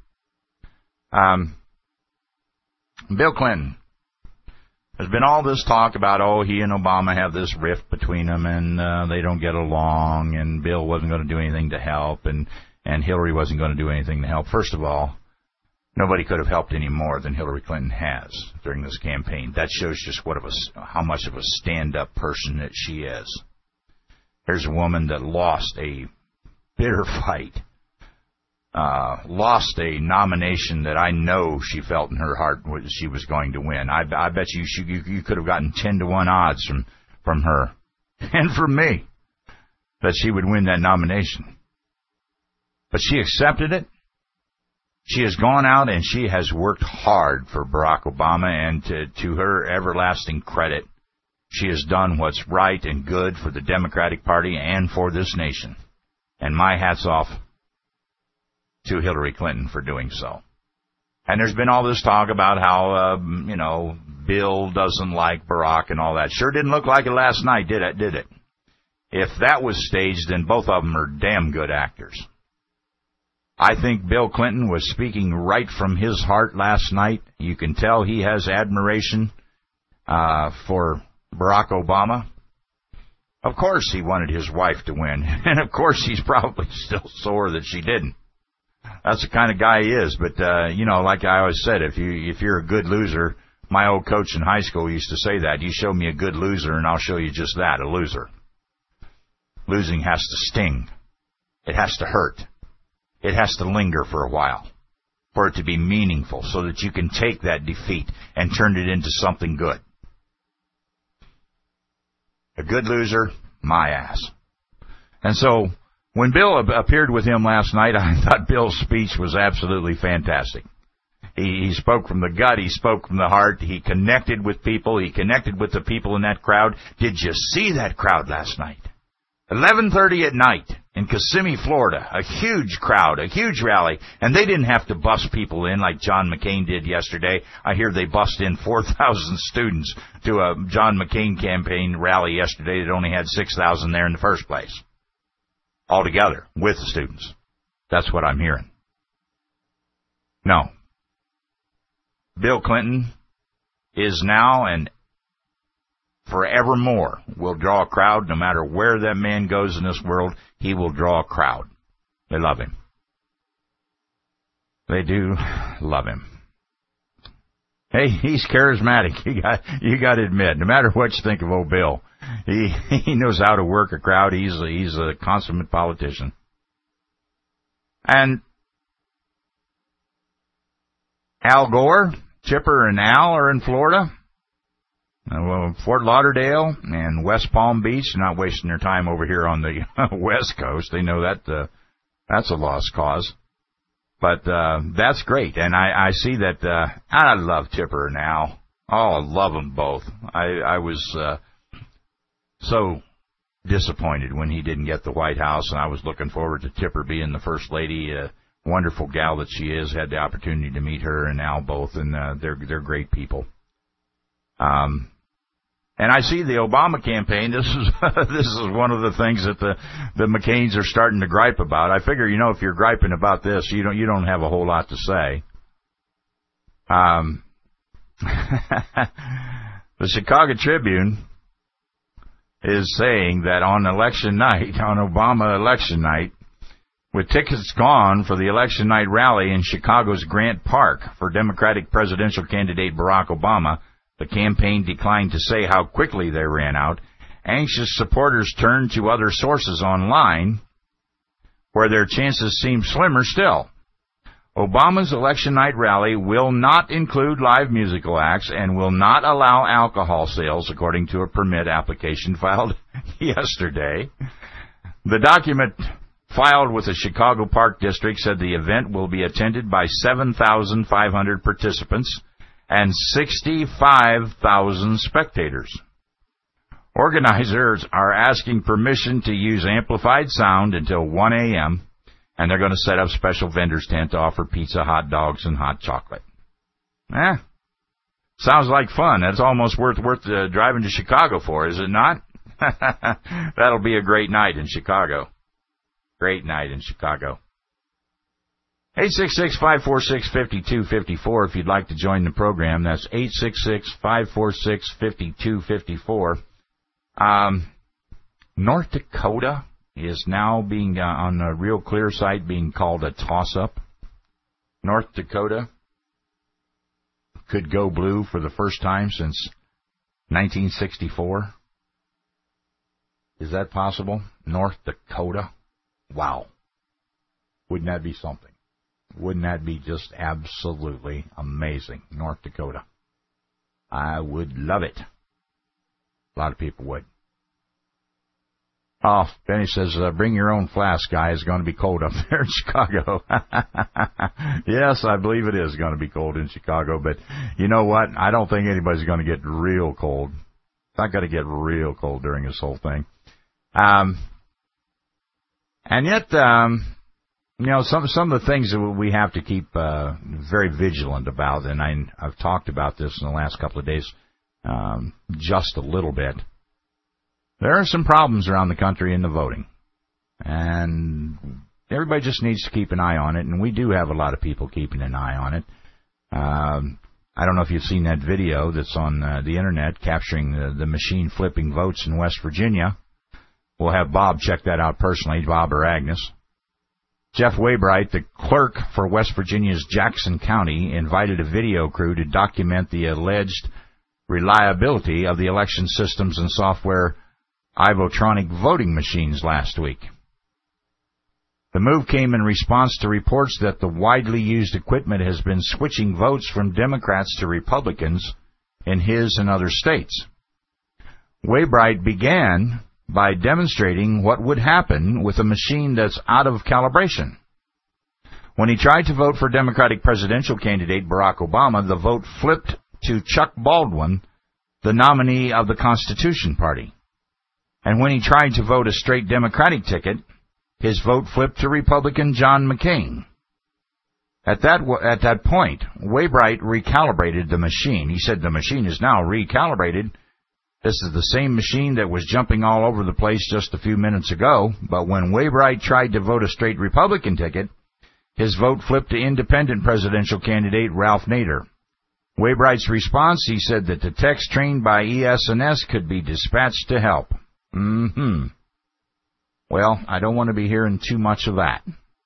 Bill Clinton. There's been all this talk about, he and Obama have this rift between them, and they don't get along, and Bill wasn't going to do anything to help, and Hillary wasn't going to do anything to help. First of all, nobody could have helped any more than Hillary Clinton has during this campaign. That shows just how much of a stand-up person that she is. Here's a woman that lost a bitter fight, lost a nomination that I know she felt in her heart she was going to win. I bet you could have gotten 10-to-1 odds from her and from me that she would win that nomination. But she accepted it. She has gone out and she has worked hard for Barack Obama, and to her everlasting credit, she has done what's right and good for the Democratic Party and for this nation. And my hat's off to Hillary Clinton for doing so. And there's been all this talk about how, Bill doesn't like Barack and all that. Sure didn't look like it last night, did it? If that was staged, then both of them are damn good actors. I think Bill Clinton was speaking right from his heart last night. You can tell he has admiration for Barack Obama. Of course he wanted his wife to win, and of course he's probably still sore that she didn't. That's the kind of guy he is. But like I always said, if you're a good loser, my old coach in high school used to say that. You show me a good loser, and I'll show you just that, a loser. Losing has to sting. It has to hurt. It has to linger for a while for it to be meaningful, so that you can take that defeat and turn it into something good. A good loser, my ass. And so when Bill appeared with him last night, I thought Bill's speech was absolutely fantastic. He spoke from the gut. He spoke from the heart. He connected with people. He connected with the people in that crowd. Did you see that crowd last night? 11:30 at night in Kissimmee, Florida. A huge crowd, a huge rally. And they didn't have to bus people in like John McCain did yesterday. I hear they bussed in 4,000 students to a John McCain campaign rally yesterday that only had 6,000 there in the first place. Altogether, with the students. That's what I'm hearing. No. Bill Clinton is now an forevermore will draw a crowd. No matter where that man goes in this world, he will draw a crowd. They love him. They do love him. Hey, he's charismatic. You got to admit, no matter what you think of old Bill, he knows how to work a crowd. He's a consummate politician. And Al Gore, Chipper and Al are in Florida. Fort Lauderdale and West Palm Beach. They're not wasting their time over here on the West Coast. They know that that's a lost cause. But that's great. And I see that I love Chipper and Al. Oh, I love them both. I was so disappointed when he didn't get the White House, and I was looking forward to Chipper being the First Lady. Wonderful gal that she is. Had the opportunity to meet her and Al both, and they're great people. And I see the Obama campaign. This is one of the things that the McCains are starting to gripe about. I figure, if you're griping about this, you don't have a whole lot to say. The Chicago Tribune is saying that on election night, on Obama election night, with tickets gone for the election night rally in Chicago's Grant Park for Democratic presidential candidate Barack Obama, the campaign declined to say how quickly they ran out. Anxious supporters turned to other sources online, where their chances seem slimmer still. Obama's election night rally will not include live musical acts and will not allow alcohol sales, according to a permit application filed yesterday. The document filed with the Chicago Park District said the event will be attended by 7,500 participants and 65,000 spectators. Organizers are asking permission to use amplified sound until 1 a.m., and they're going to set up special vendors tent to offer pizza, hot dogs, and hot chocolate. Sounds like fun. That's almost worth driving to Chicago for, is it not? That'll be a great night in Chicago. Great night in Chicago. 866-546-5254 if you'd like to join the program. That's 866-546-5254. North Dakota is now being, on the Real Clear site, being called a toss-up. North Dakota could go blue for the first time since 1964. Is that possible? North Dakota? Wow. Wouldn't that be something? Wouldn't that be just absolutely amazing? North Dakota. I would love it. A lot of people would. Oh, Benny says, bring your own flask, guy. It's going to be cold up there in Chicago. Yes, I believe it is going to be cold in Chicago, but you know what? I don't think anybody's going to get real cold. It's not going to get real cold during this whole thing. And yet, some of the things that we have to keep very vigilant about, and I've talked about this in the last couple of days just a little bit. There are some problems around the country in the voting, and everybody just needs to keep an eye on it, and we do have a lot of people keeping an eye on it. I don't know if you've seen that video that's on the Internet capturing the machine flipping votes in West Virginia. We'll have Bob check that out personally, Bob or Agnes. Jeff Waybright, the clerk for West Virginia's Jackson County, invited a video crew to document the alleged reliability of the election systems and software Ivotronic voting machines last week. The move came in response to reports that the widely used equipment has been switching votes from Democrats to Republicans in his and other states. Waybright began by demonstrating what would happen with a machine that's out of calibration. When he tried to vote for Democratic presidential candidate Barack Obama, the vote flipped to Chuck Baldwin, the nominee of the Constitution Party. And when he tried to vote a straight Democratic ticket, his vote flipped to Republican John McCain. At that point, Waybright recalibrated the machine. He said the machine is now recalibrated. This is the same machine that was jumping all over the place just a few minutes ago, but when Waybright tried to vote a straight Republican ticket, his vote flipped to independent presidential candidate Ralph Nader. Waybright's response, he said that the techs trained by ES&S could be dispatched to help. Well, I don't want to be hearing too much of that.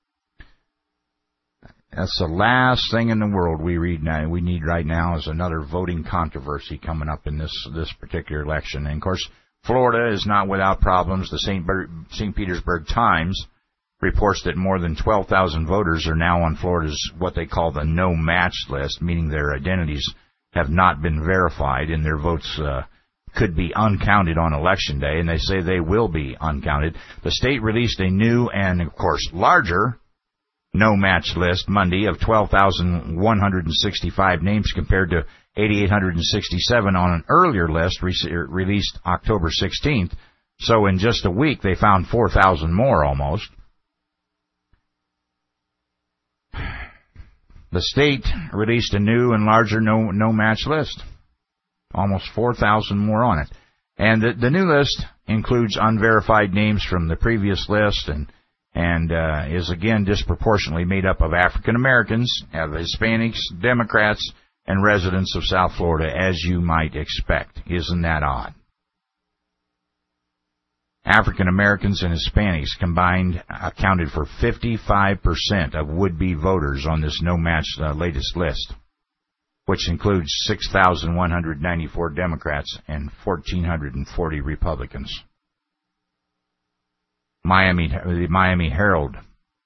That's the last thing in the world we need right now is another voting controversy coming up in this particular election. And, of course, Florida is not without problems. The St. Petersburg Times reports that more than 12,000 voters are now on Florida's what they call the no-match list, meaning their identities have not been verified and their votes could be uncounted on Election Day, and they say they will be uncounted. The state released a new and, of course, larger no-match list Monday of 12,165 names compared to 8,867 on an earlier list released October 16th. So in just a week, they found 4,000 more almost. The state released a new and larger no-match list. Almost 4,000 more on it. And the new list includes unverified names from the previous list and is again disproportionately made up of African Americans, of Hispanics, Democrats, and residents of South Florida, as you might expect. Isn't that odd? African Americans and Hispanics combined accounted for 55% of would-be voters on this no-match latest list, which includes 6,194 Democrats and 1,440 Republicans. The Miami Herald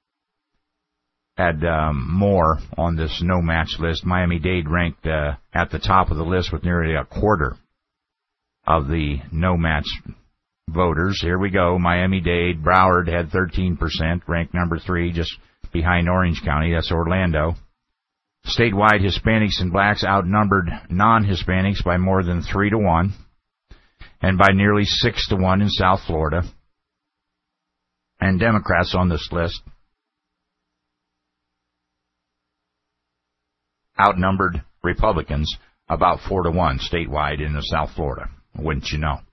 had more on this no-match list. Miami-Dade ranked at the top of the list with nearly a quarter of the no-match voters. Here we go. Miami-Dade. Broward had 13%, ranked number 3, just behind Orange County. That's Orlando. Statewide, Hispanics and blacks outnumbered non-Hispanics by more than 3-1, and by nearly 6-1 in South Florida. And Democrats on this list outnumbered Republicans about 4-1 statewide in South Florida. Wouldn't you know?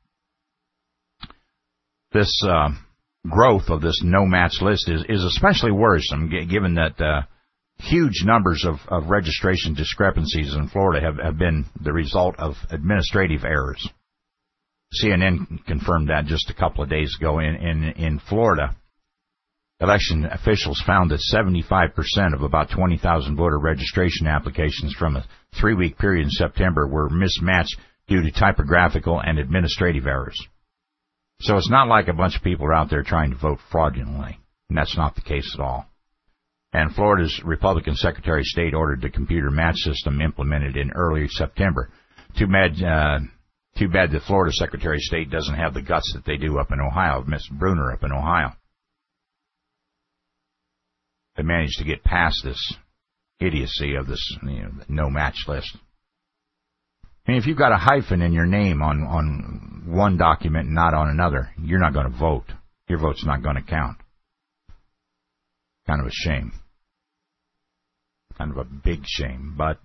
This growth of this no-match list is especially worrisome, given that huge numbers of registration discrepancies in Florida have been the result of administrative errors. CNN confirmed that just a couple of days ago. In Florida, election officials found that 75% of about 20,000 voter registration applications from a 3-week period in September were mismatched due to typographical and administrative errors. So it's not like a bunch of people are out there trying to vote fraudulently, and that's not the case at all. And Florida's Republican Secretary of State ordered the computer match system implemented in early September. Too bad the Florida Secretary of State doesn't have the guts that they do up in Ohio, Miss Bruner up in Ohio. They managed to get past this idiocy of this no-match list. I mean, if you've got a hyphen in your name on one document and not on another, you're not going to vote. Your vote's not going to count. Kind of a shame. Kind of a big shame. But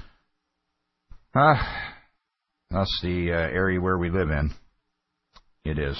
that's the area where we live in. It is.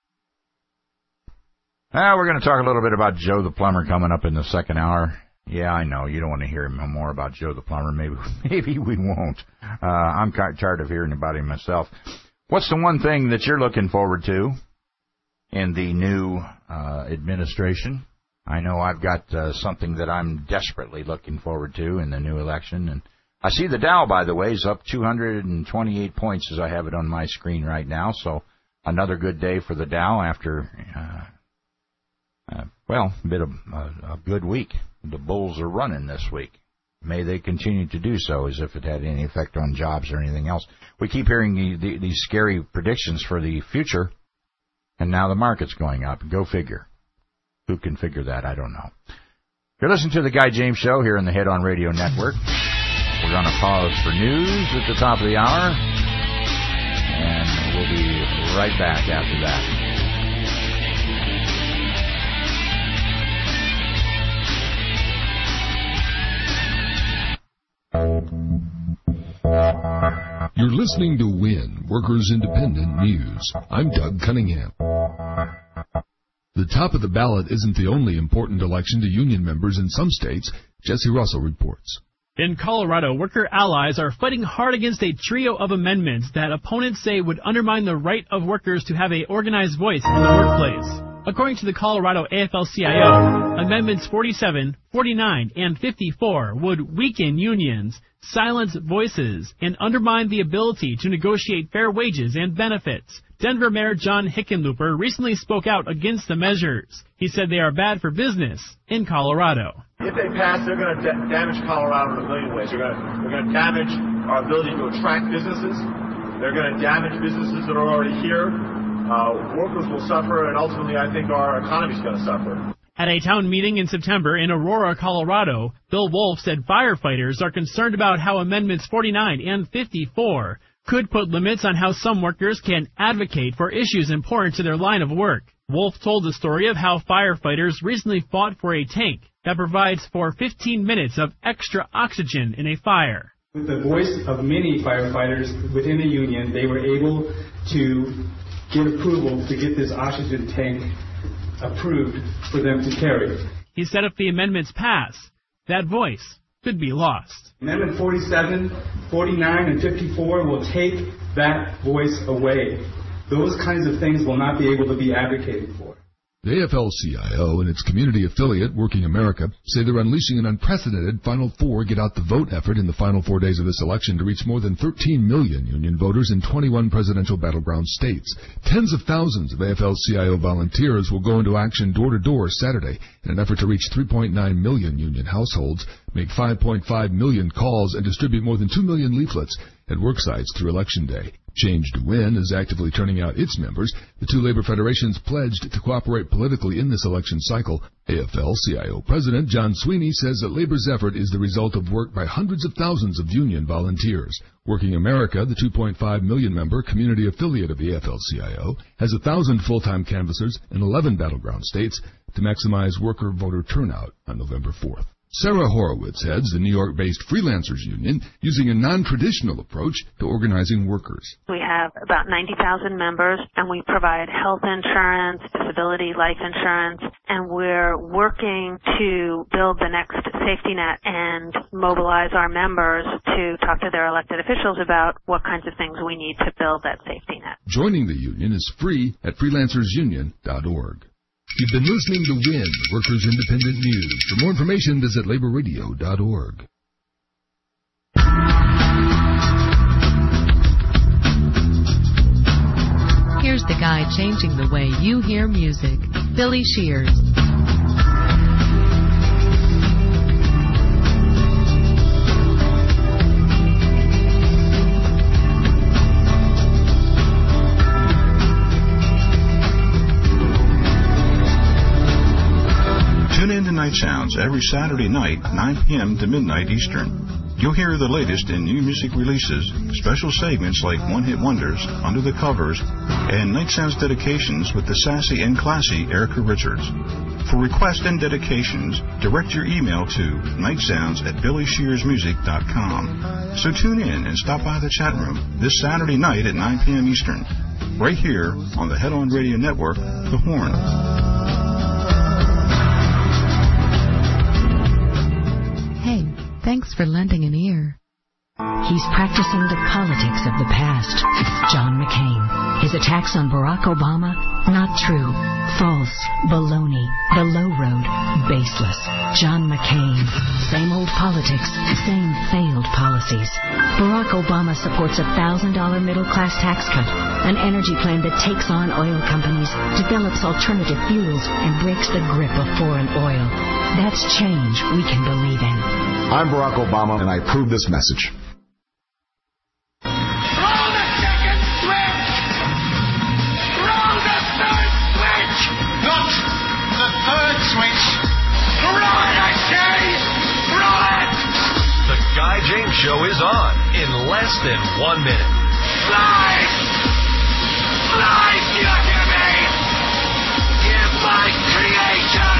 We're going to talk a little bit about Joe the Plumber coming up in the second hour. Yeah, I know. You don't want to hear more about Joe the Plumber. Maybe we won't. I'm tired of hearing about him myself. What's the one thing that you're looking forward to in the new administration? I know I've got something that I'm desperately looking forward to in the new election. And I see the Dow, by the way, is up 228 points as I have it on my screen right now. So another good day for the Dow after, a bit of a good week. The bulls are running this week. May they continue to do so, as if it had any effect on jobs or anything else. We keep hearing these scary predictions for the future, and now the market's going up. Go figure. Who can figure that? I don't know. You're listening to the Guy James Show here on the Head On Radio Network. We're going to pause for news at the top of the hour, and we'll be right back after that. You're listening to WIN, Workers Independent News. I'm Doug Cunningham. The top of the ballot isn't the only important election to union members in some states, Jesse Russell reports. In Colorado, worker allies are fighting hard against a trio of amendments that opponents say would undermine the right of workers to have an organized voice in the workplace. According to the Colorado AFL-CIO, Amendments 47, 49, and 54 would weaken unions, silence voices, and undermine the ability to negotiate fair wages and benefits. Denver Mayor John Hickenlooper recently spoke out against the measures. He said they are bad for business in Colorado. If they pass, they're going to damage Colorado in a million ways. They're going to damage our ability to attract businesses. They're going to damage businesses that are already here. Workers will suffer, and ultimately I think our economy is going to suffer. At a town meeting in September in Aurora, Colorado, Bill Wolf said firefighters are concerned about how Amendments 49 and 54 could put limits on how some workers can advocate for issues important to their line of work. Wolf told the story of how firefighters recently fought for a tank that provides for 15 minutes of extra oxygen in a fire. With the voice of many firefighters within the union, they were able to get approval to get this oxygen tank approved for them to carry. He said if the amendments pass, that voice could be lost. Amendment 47, 49, and 54 will take that voice away. Those kinds of things will not be able to be advocated for. The AFL-CIO and its community affiliate, Working America, say they're unleashing an unprecedented Final Four get-out-the-vote effort in the final 4 days of this election to reach more than 13 million union voters in 21 presidential battleground states. Tens of thousands of AFL-CIO volunteers will go into action door-to-door Saturday in an effort to reach 3.9 million union households, make 5.5 million calls, and distribute more than 2 million leaflets at work sites through Election Day. Change to Win is actively turning out its members. The two labor federations pledged to cooperate politically in this election cycle. AFL-CIO President John Sweeney says that labor's effort is the result of work by hundreds of thousands of union volunteers. Working America, the 2.5 million member community affiliate of the AFL-CIO, has 1,000 full-time canvassers in 11 battleground states to maximize worker voter turnout on November 4th. Sarah Horowitz heads the New York-based Freelancers Union, using a non-traditional approach to organizing workers. We have about 90,000 members, and we provide health insurance, disability, life insurance, and we're working to build the next safety net and mobilize our members to talk to their elected officials about what kinds of things we need to build that safety net. Joining the union is free at freelancersunion.org. You've been listening to WIN, Workers' Independent News. For more information, visit laborradio.org. Here's the guy changing the way you hear music, Billy Shears. Tune in to Night Sounds every Saturday night, 9 p.m. to midnight Eastern. You'll hear the latest in new music releases, special segments like One-Hit Wonders, Under the Covers, and Night Sounds dedications with the sassy and classy Erica Richards. For requests and dedications, direct your email to nightsounds@billyshearsmusic.com. So tune in and stop by the chat room this Saturday night at 9 p.m. Eastern, right here on the Head On Radio Network, The Horn. Thanks for lending an ear. He's practicing the politics of the past. John McCain. His attacks on Barack Obama, not true. False. Baloney. The low road. Baseless. John McCain. Same old politics. Same failed policies. Barack Obama supports a $1,000 middle-class tax cut, an energy plan that takes on oil companies, develops alternative fuels, and breaks the grip of foreign oil. That's change we can believe in. I'm Barack Obama, and I approve this message. Throw the second switch! Throw the third switch! Not the third switch! Throw it, I say! Throw it! The Guy James Show is on in less than 1 minute. Lies! Lies, you hear me? Give my creation!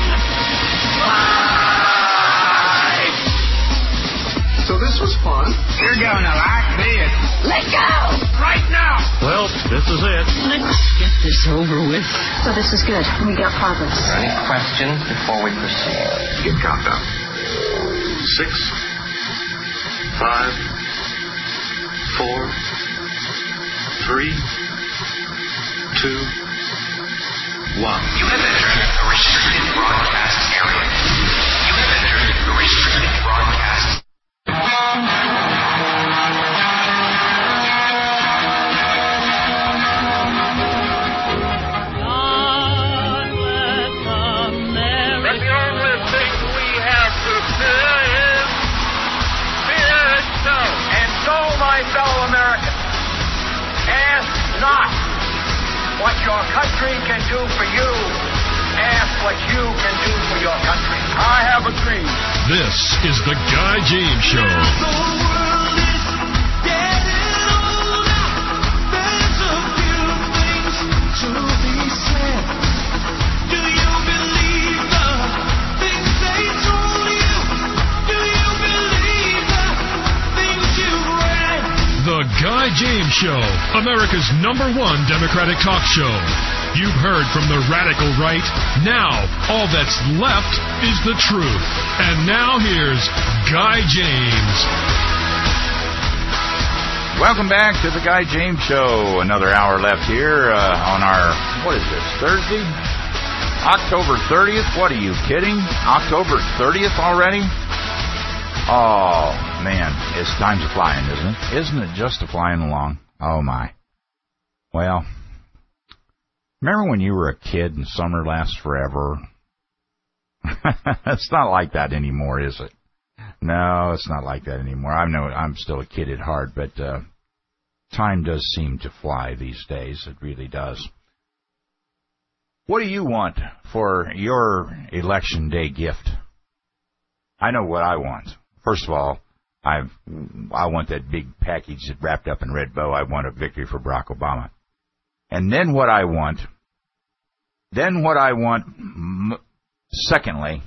Lies! So this was fun. You're going to like this. Let go! Right now! Well, this is it. Let's get this over with. So this is good. We got progress. Any questions before we proceed? Get countdown. 6, 5, 4, 3, 2, 1. You have entered a restricted broadcast area. You have entered a restricted broadcast. My fellow Americans, ask not what your country can do for you. Ask what you can do for your country. I have a dream. This is the Guy James Show. The world is getting older. There's a few things to be said. Do you believe the things they told you? Do you believe the things you've read? The Guy James Show, America's #1 Democratic talk show. You've heard from the radical right. Now, all that's left is the truth. And now here's Guy James. Welcome back to the Guy James Show. Another hour left here on our, what is this, Thursday? October 30th? What, are you kidding? October 30th already? Oh, man, it's time's a-flying, isn't it? Isn't it just a-flying along? Oh, my. Well, remember when you were a kid and summer lasts forever? It's not like that anymore, is it? No, it's not like that anymore. I know I'm still a kid at heart, but time does seem to fly these days. It really does. What do you want for your election day gift? I know what I want. First of all, I want that big package that wrapped up in red bow. I want a victory for Barack Obama. And then what I want, secondly,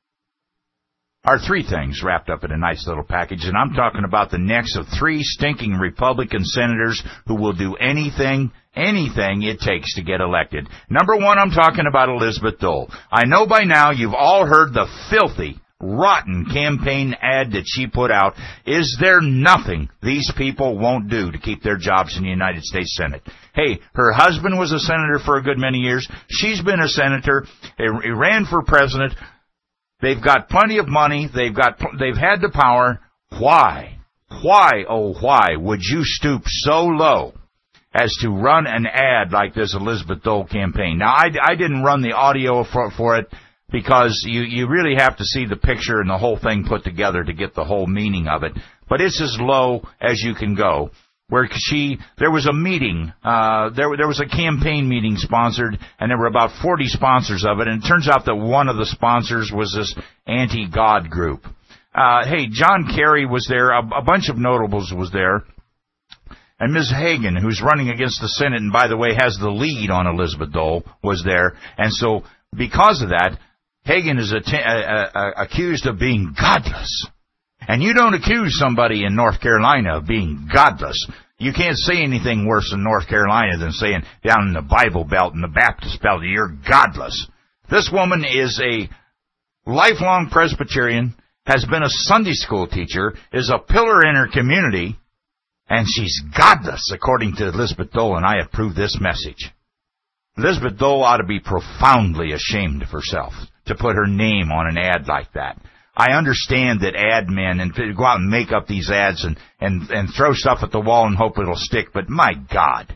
are three things wrapped up in a nice little package. And I'm talking about the necks of 3 stinking Republican senators who will do anything it takes to get elected. Number 1, I'm talking about Elizabeth Dole. I know by now you've all heard the filthy, rotten campaign ad that she put out. Is there nothing these people won't do to keep their jobs in the United States Senate? Hey, her husband was a senator for a good many years. She's been a senator. He ran for president. They've got plenty of money. They've had the power. Why? Why, oh why, would you stoop so low as to run an ad like this Elizabeth Dole campaign? Now, I didn't run the audio for it, because you really have to see the picture and the whole thing put together to get the whole meaning of it. But it's as low as you can go. Where there was a meeting, there was a campaign meeting sponsored, and there were about 40 sponsors of it, and it turns out that one of the sponsors was this anti-God group. Hey, John Kerry was there, a bunch of notables was there, and Ms. Hagan, who's running against the Senate, and by the way has the lead on Elizabeth Dole, was there. And so, because of that, Hagan is accused of being godless. And you don't accuse somebody in North Carolina of being godless. You can't say anything worse in North Carolina than saying down in the Bible Belt and the Baptist Belt, you're godless. This woman is a lifelong Presbyterian, has been a Sunday school teacher, is a pillar in her community, and she's godless, according to Elizabeth Dole, and I have proved this message. Elizabeth Dole ought to be profoundly ashamed of herself to put her name on an ad like that. I understand that ad men and go out and make up these ads and throw stuff at the wall and hope it'll stick, but my God,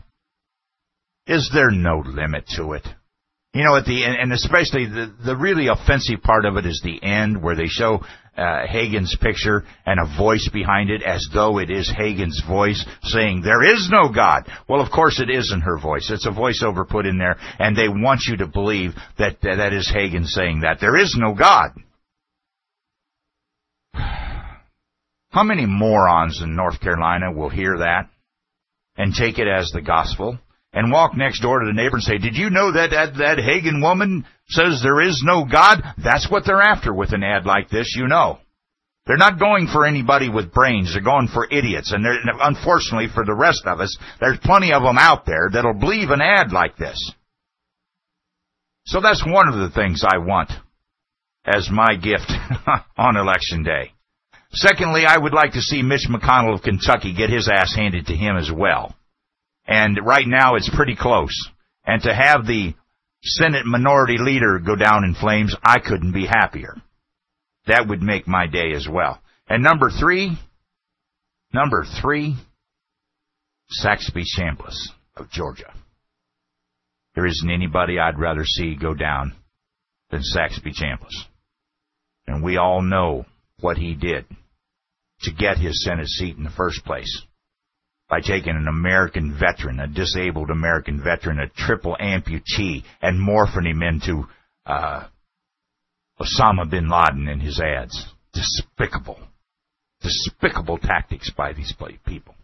is there no limit to it? You know, at the end, and especially the really offensive part of it is the end where they show Hagan's picture and a voice behind it as though it is Hagan's voice saying, there is no God. Well, of course it isn't her voice. It's a voiceover put in there, and they want you to believe that that is Hagan saying that. There is no God. How many morons in North Carolina will hear that and take it as the gospel and walk next door to the neighbor and say, did you know that Hagan woman says there is no God? That's what they're after with an ad like this, you know. They're not going for anybody with brains. They're going for idiots. And unfortunately for the rest of us, there's plenty of them out there that'll believe an ad like this. So that's one of the things I want as my gift on Election Day. Secondly, I would like to see Mitch McConnell of Kentucky get his ass handed to him as well. And right now it's pretty close. And to have the Senate Minority Leader go down in flames, I couldn't be happier. That would make my day as well. And number three, Saxby Chambliss of Georgia. There isn't anybody I'd rather see go down than Saxby Chambliss. And we all know what he did to get his Senate seat in the first place by taking an American veteran, a disabled American veteran, a triple amputee, and morphing him into Osama bin Laden in his ads. Despicable tactics by these people.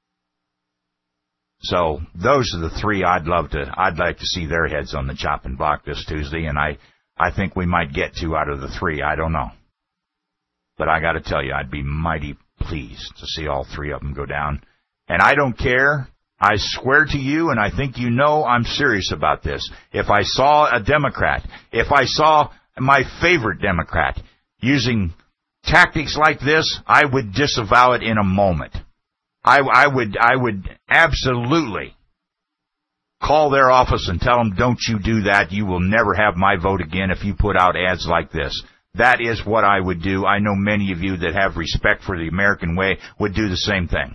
So those are the three I'd like to see their heads on the chopping block this Tuesday, and I think we might get 2 out of the 3. I don't know. But I got to tell you, I'd be mighty pleased to see all 3 of them go down. And I don't care. I swear to you, and I think you know I'm serious about this. If I saw a Democrat, if I saw my favorite Democrat using tactics like this, I would disavow it in a moment. I would absolutely call their office and tell them, don't you do that. You will never have my vote again if you put out ads like this. That is what I would do. I know many of you that have respect for the American way would do the same thing.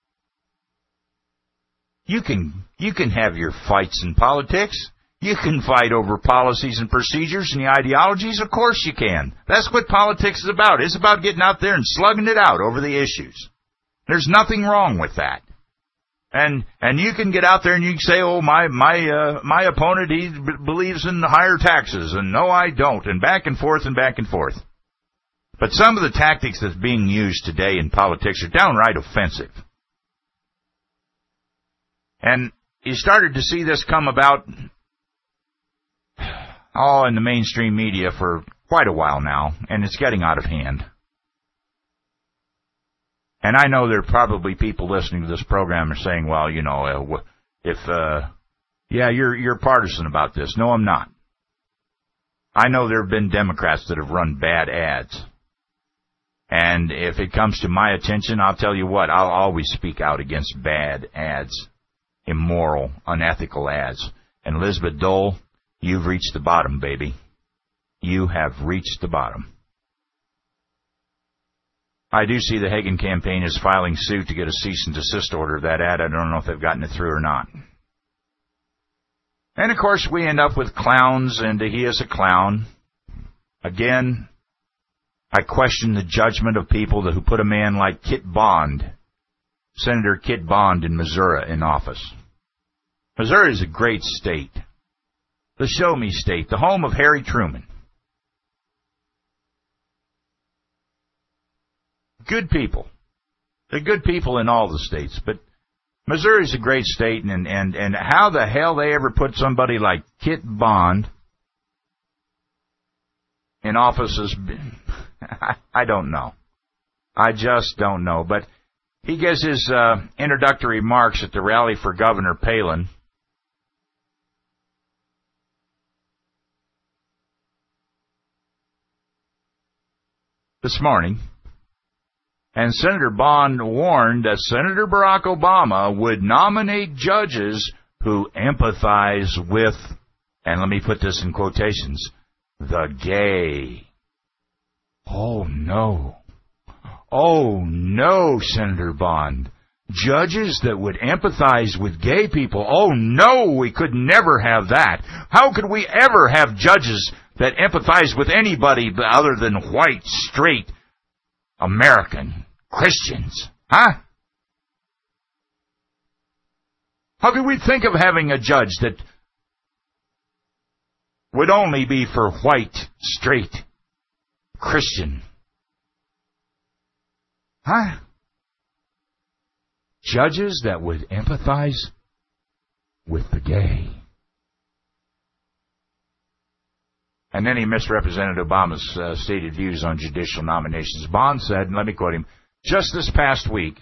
You can have your fights in politics. You can fight over policies and procedures and the ideologies. Of course you can. That's what politics is about. It's about getting out there and slugging it out over the issues. There's nothing wrong with that. And you can get out there and you can say, oh, my opponent, he believes in higher taxes, and no, I don't, and back and forth and back and forth. But some of the tactics that's being used today in politics are downright offensive. And you started to see this come about all in the mainstream media for quite a while now, and it's getting out of hand. And I know there are probably people listening to this program are saying, well, you know, you're partisan about this. No, I'm not. I know there have been Democrats that have run bad ads. And if it comes to my attention, I'll tell you what, I'll always speak out against bad ads, immoral, unethical ads. And Elizabeth Dole, you've reached the bottom, baby. You have reached the bottom. I do see the Hagen campaign is filing suit to get a cease and desist order of that ad. I don't know if they've gotten it through or not. And, of course, we end up with clowns, and he is a clown. Again, I question the judgment of people who put a man like Kit Bond, Senator Kit Bond in Missouri, in office. Missouri is a great state. The show-me state, the home of Harry Truman. Good people. They're good people in all the states, but Missouri's a great state, and how the hell they ever put somebody like Kit Bond in office is, I don't know. I just don't know. But he gives his introductory remarks at the rally for Governor Palin. This morning. And Senator Bond warned that Senator Barack Obama would nominate judges who empathize with, and let me put this in quotations, the gay. Oh, no. Oh, no, Senator Bond. Judges that would empathize with gay people. Oh, no, we could never have that. How could we ever have judges that empathize with anybody other than white, straight, American Christians, huh? How could we think of having a judge that would only be for white, straight, Christian? Huh? Judges that would empathize with the gay. And then he misrepresented Obama's stated views on judicial nominations. Bond said, and let me quote him, just this past week,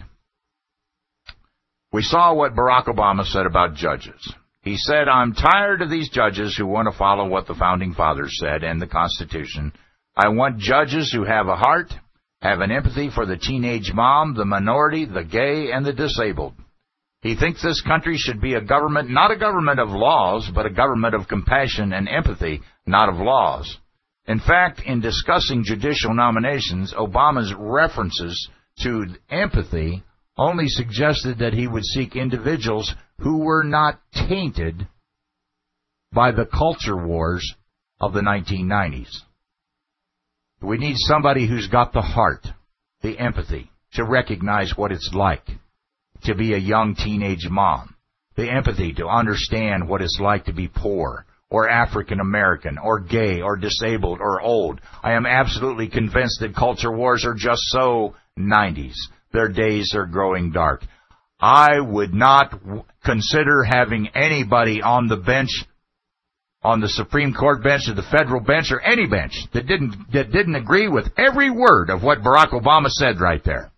we saw what Barack Obama said about judges. He said, I'm tired of these judges who want to follow what the Founding Fathers said and the Constitution. I want judges who have a heart have an empathy for the teenage mom, the minority, the gay, and the disabled. He thinks this country should be a government, not a government of laws, but a government of compassion and empathy, not of laws. In fact, in discussing judicial nominations, Obama's references to empathy only suggested that he would seek individuals who were not tainted by the culture wars of the 1990s. We need somebody who's got the heart, the empathy, to recognize what it's like to be a young teenage mom, the empathy to understand what it's like to be poor, or African American, or gay, or disabled, or old. I am absolutely convinced that culture wars are just so 90s. Their days are growing dark. I would not consider having anybody on the bench, on the Supreme Court bench, or the federal bench, or any bench that didn't agree with every word of what Barack Obama said right there.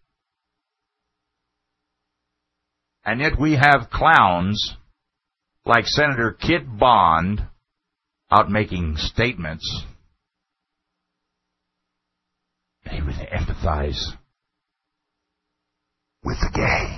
And yet we have clowns like Senator Kit Bond out making statements. They would empathize with the gay.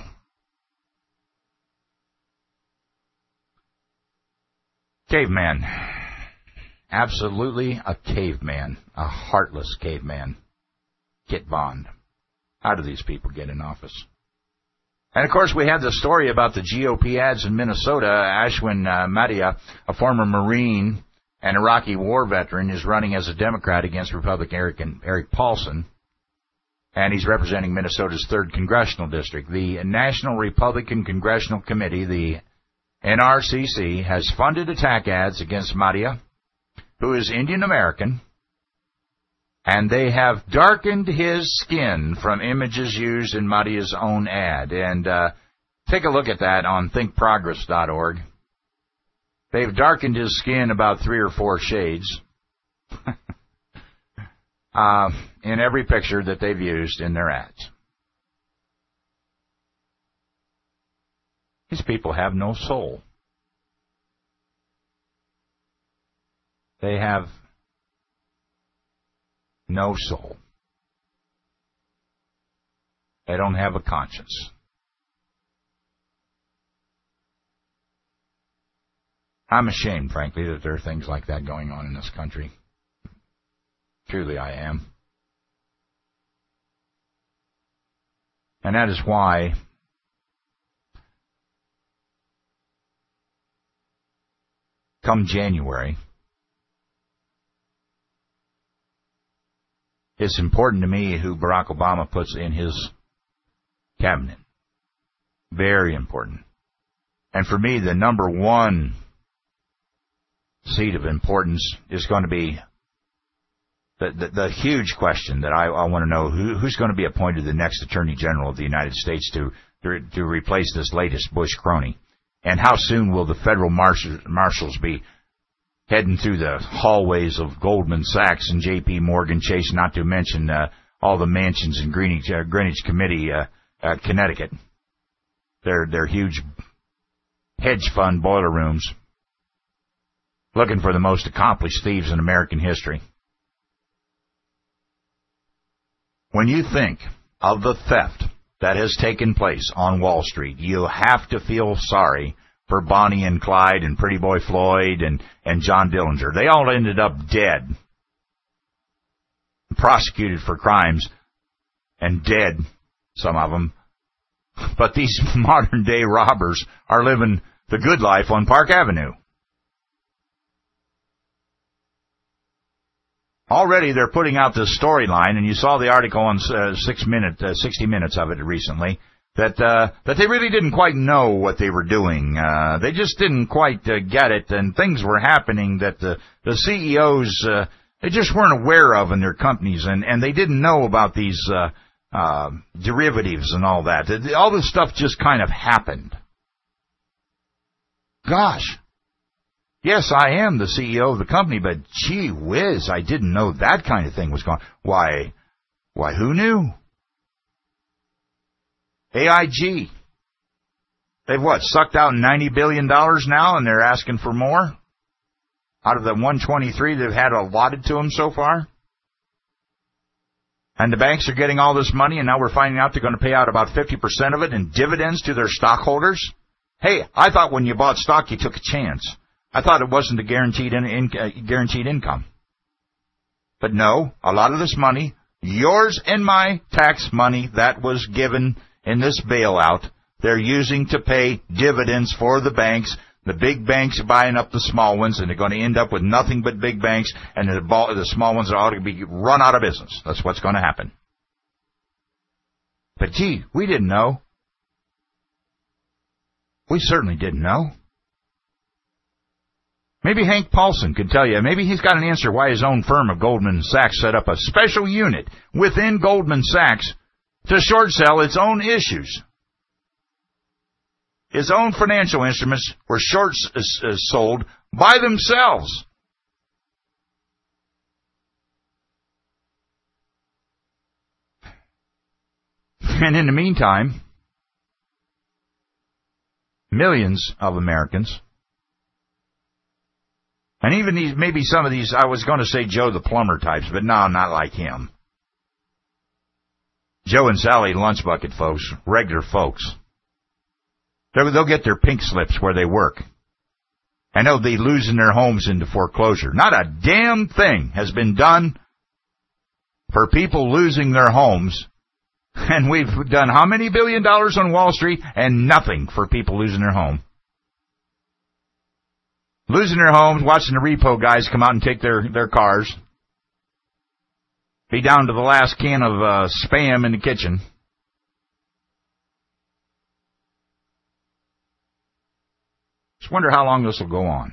Caveman. Absolutely a caveman. A heartless caveman. Kit Bond. How do these people get in office? And, of course, we had the story about the GOP ads in Minnesota. Ashwin Madhya, a former Marine and Iraqi war veteran, is running as a Democrat against Republican Eric Paulson, and he's representing Minnesota's 3rd Congressional District. The National Republican Congressional Committee, the NRCC, has funded attack ads against Madhya, who is Indian American, and they have darkened his skin from images used in Madhya's own ad. And take a look at that on thinkprogress.org. They've darkened his skin about 3 or 4 shades in every picture that they've used in their ads. These people have no soul. They have no soul. They don't have a conscience. I'm ashamed, frankly, that there are things like that going on in this country. Truly, I am. And that is why come January, it's important to me who Barack Obama puts in his cabinet. Very important. And for me, the number one seat of importance is going to be the huge question that I want to know, who's going to be appointed the next Attorney General of the United States to replace this latest Bush crony? And how soon will the federal marshals be heading through the hallways of Goldman Sachs and J.P. Morgan Chase, not to mention all the mansions in Greenwich Committee, Connecticut. They're huge hedge fund boiler rooms, looking for the most accomplished thieves in American history. When you think of the theft that has taken place on Wall Street, you have to feel sorry for Bonnie and Clyde and Pretty Boy Floyd and John Dillinger. They all ended up dead, prosecuted for crimes, and dead, some of them. But these modern-day robbers are living the good life on Park Avenue. Already they're putting out this storyline, and you saw the article on 60 Minutes of it recently, that they really didn't quite know what they were doing. They just didn't quite get it, and things were happening that the CEOs they just weren't aware of in their companies, and they didn't know about these derivatives and all that. All this stuff just kind of happened. Gosh. Yes, I am the CEO of the company, but gee whiz, I didn't know that kind of thing was going on. Why, who knew? AIG. They've sucked out $90 billion now, and they're asking for more? Out of the 123 they've had allotted to them so far? And the banks are getting all this money, and now we're finding out they're going to pay out about 50% of it in dividends to their stockholders. Hey, I thought when you bought stock, you took a chance. I thought it wasn't a guaranteed income. But no, a lot of this money, yours and my tax money that was given in this bailout, they're using to pay dividends for the banks. The big banks are buying up the small ones, and they're going to end up with nothing but big banks, and the small ones are all going to be run out of business. That's what's going to happen. But gee, we didn't know. We certainly didn't know. Maybe Hank Paulson could tell you. Maybe he's got an answer why his own firm of Goldman Sachs set up a special unit within Goldman Sachs to short sell its own issues. His own financial instruments were sold by themselves. And in the meantime, millions of Americans, and even these, maybe some of these, I was going to say Joe the plumber types, but no, not like him. Joe and Sally Lunchbucket folks, regular folks. They'll get their pink slips where they work. And they'll be losing their homes into foreclosure. Not a damn thing has been done for people losing their homes. And we've done how many $1 billion on Wall Street and nothing for people losing their home. Losing their homes, watching the repo guys come out and take their cars. Be down to the last can of Spam in the kitchen. Just wonder how long this will go on.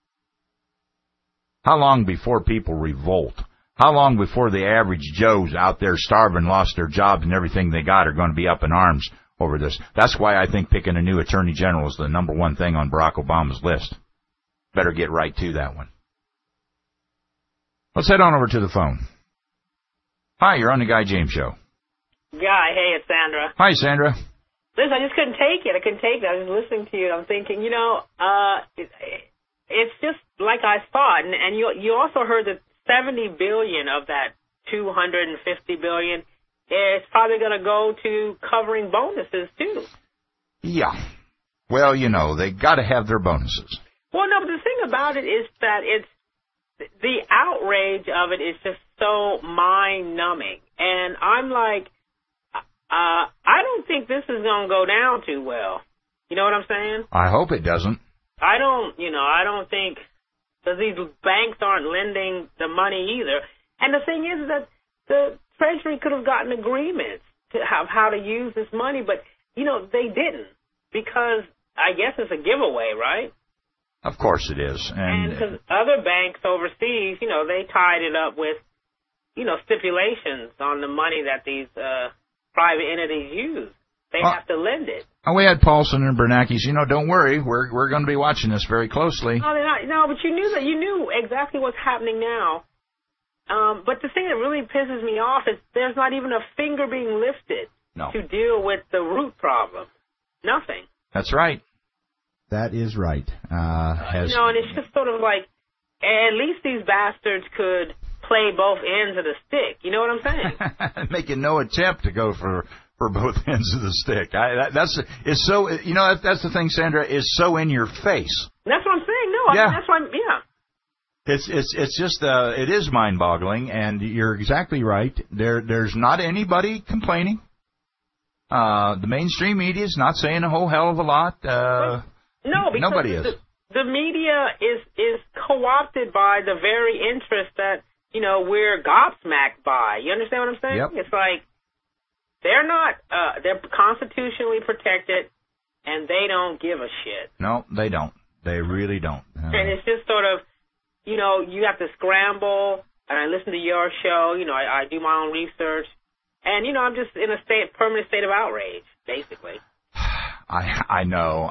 How long before people revolt? How long before the average Joes out there starving, lost their jobs and everything they got are going to be up in arms over this? That's why I think picking a new attorney general is the number one thing on Barack Obama's list. Better get right to that one. Let's head on over to the phone. Hi, you're on the Guy James Show. Guy, hey, it's Sandra. Hi, Sandra. Listen, I just couldn't take it. I couldn't take it. I was listening to you. I'm thinking, it's just like I thought. And you also heard that $70 billion of that $250 billion is probably going to go to covering bonuses, too. Yeah. Well, they got to have their bonuses. Well, no, but the thing about it is that the outrage of it is just so mind-numbing. And I'm like, I don't think this is going to go down too well. You know what I'm saying? I hope it doesn't. I don't think, because these banks aren't lending the money either. And the thing is that the Treasury could have gotten agreements to have how to use this money, but, they didn't, because I guess it's a giveaway, right? Of course it is. And because other banks overseas, they tied it up with, stipulations on the money that these private entities use. They have to lend it. And we had Paulson and Bernanke's. Don't worry, we're going to be watching this very closely. No, but you knew exactly what's happening now. But the thing that really pisses me off is there's not even a finger being lifted to deal with the root problem. Nothing. That's right. That is right. And it's just sort of like, at least these bastards could play both ends of the stick. You know what I'm saying? Making no attempt to go for both ends of the stick. That's the thing, Sandra, is so in your face. That's what I'm saying. No, yeah. That's why. Yeah. It's just it is mind-boggling, and you're exactly right. There's not anybody complaining. The mainstream media is not saying a whole hell of a lot. No, because nobody is. The media is co-opted by the very interest that, we're gobsmacked by. You understand what I'm saying? Yep. It's like they're not, they're constitutionally protected, and they don't give a shit. No, they don't. They really don't. And it's just sort of, you have to scramble, and I listen to your show, I do my own research, and, I'm just in a permanent state of outrage, basically. I know.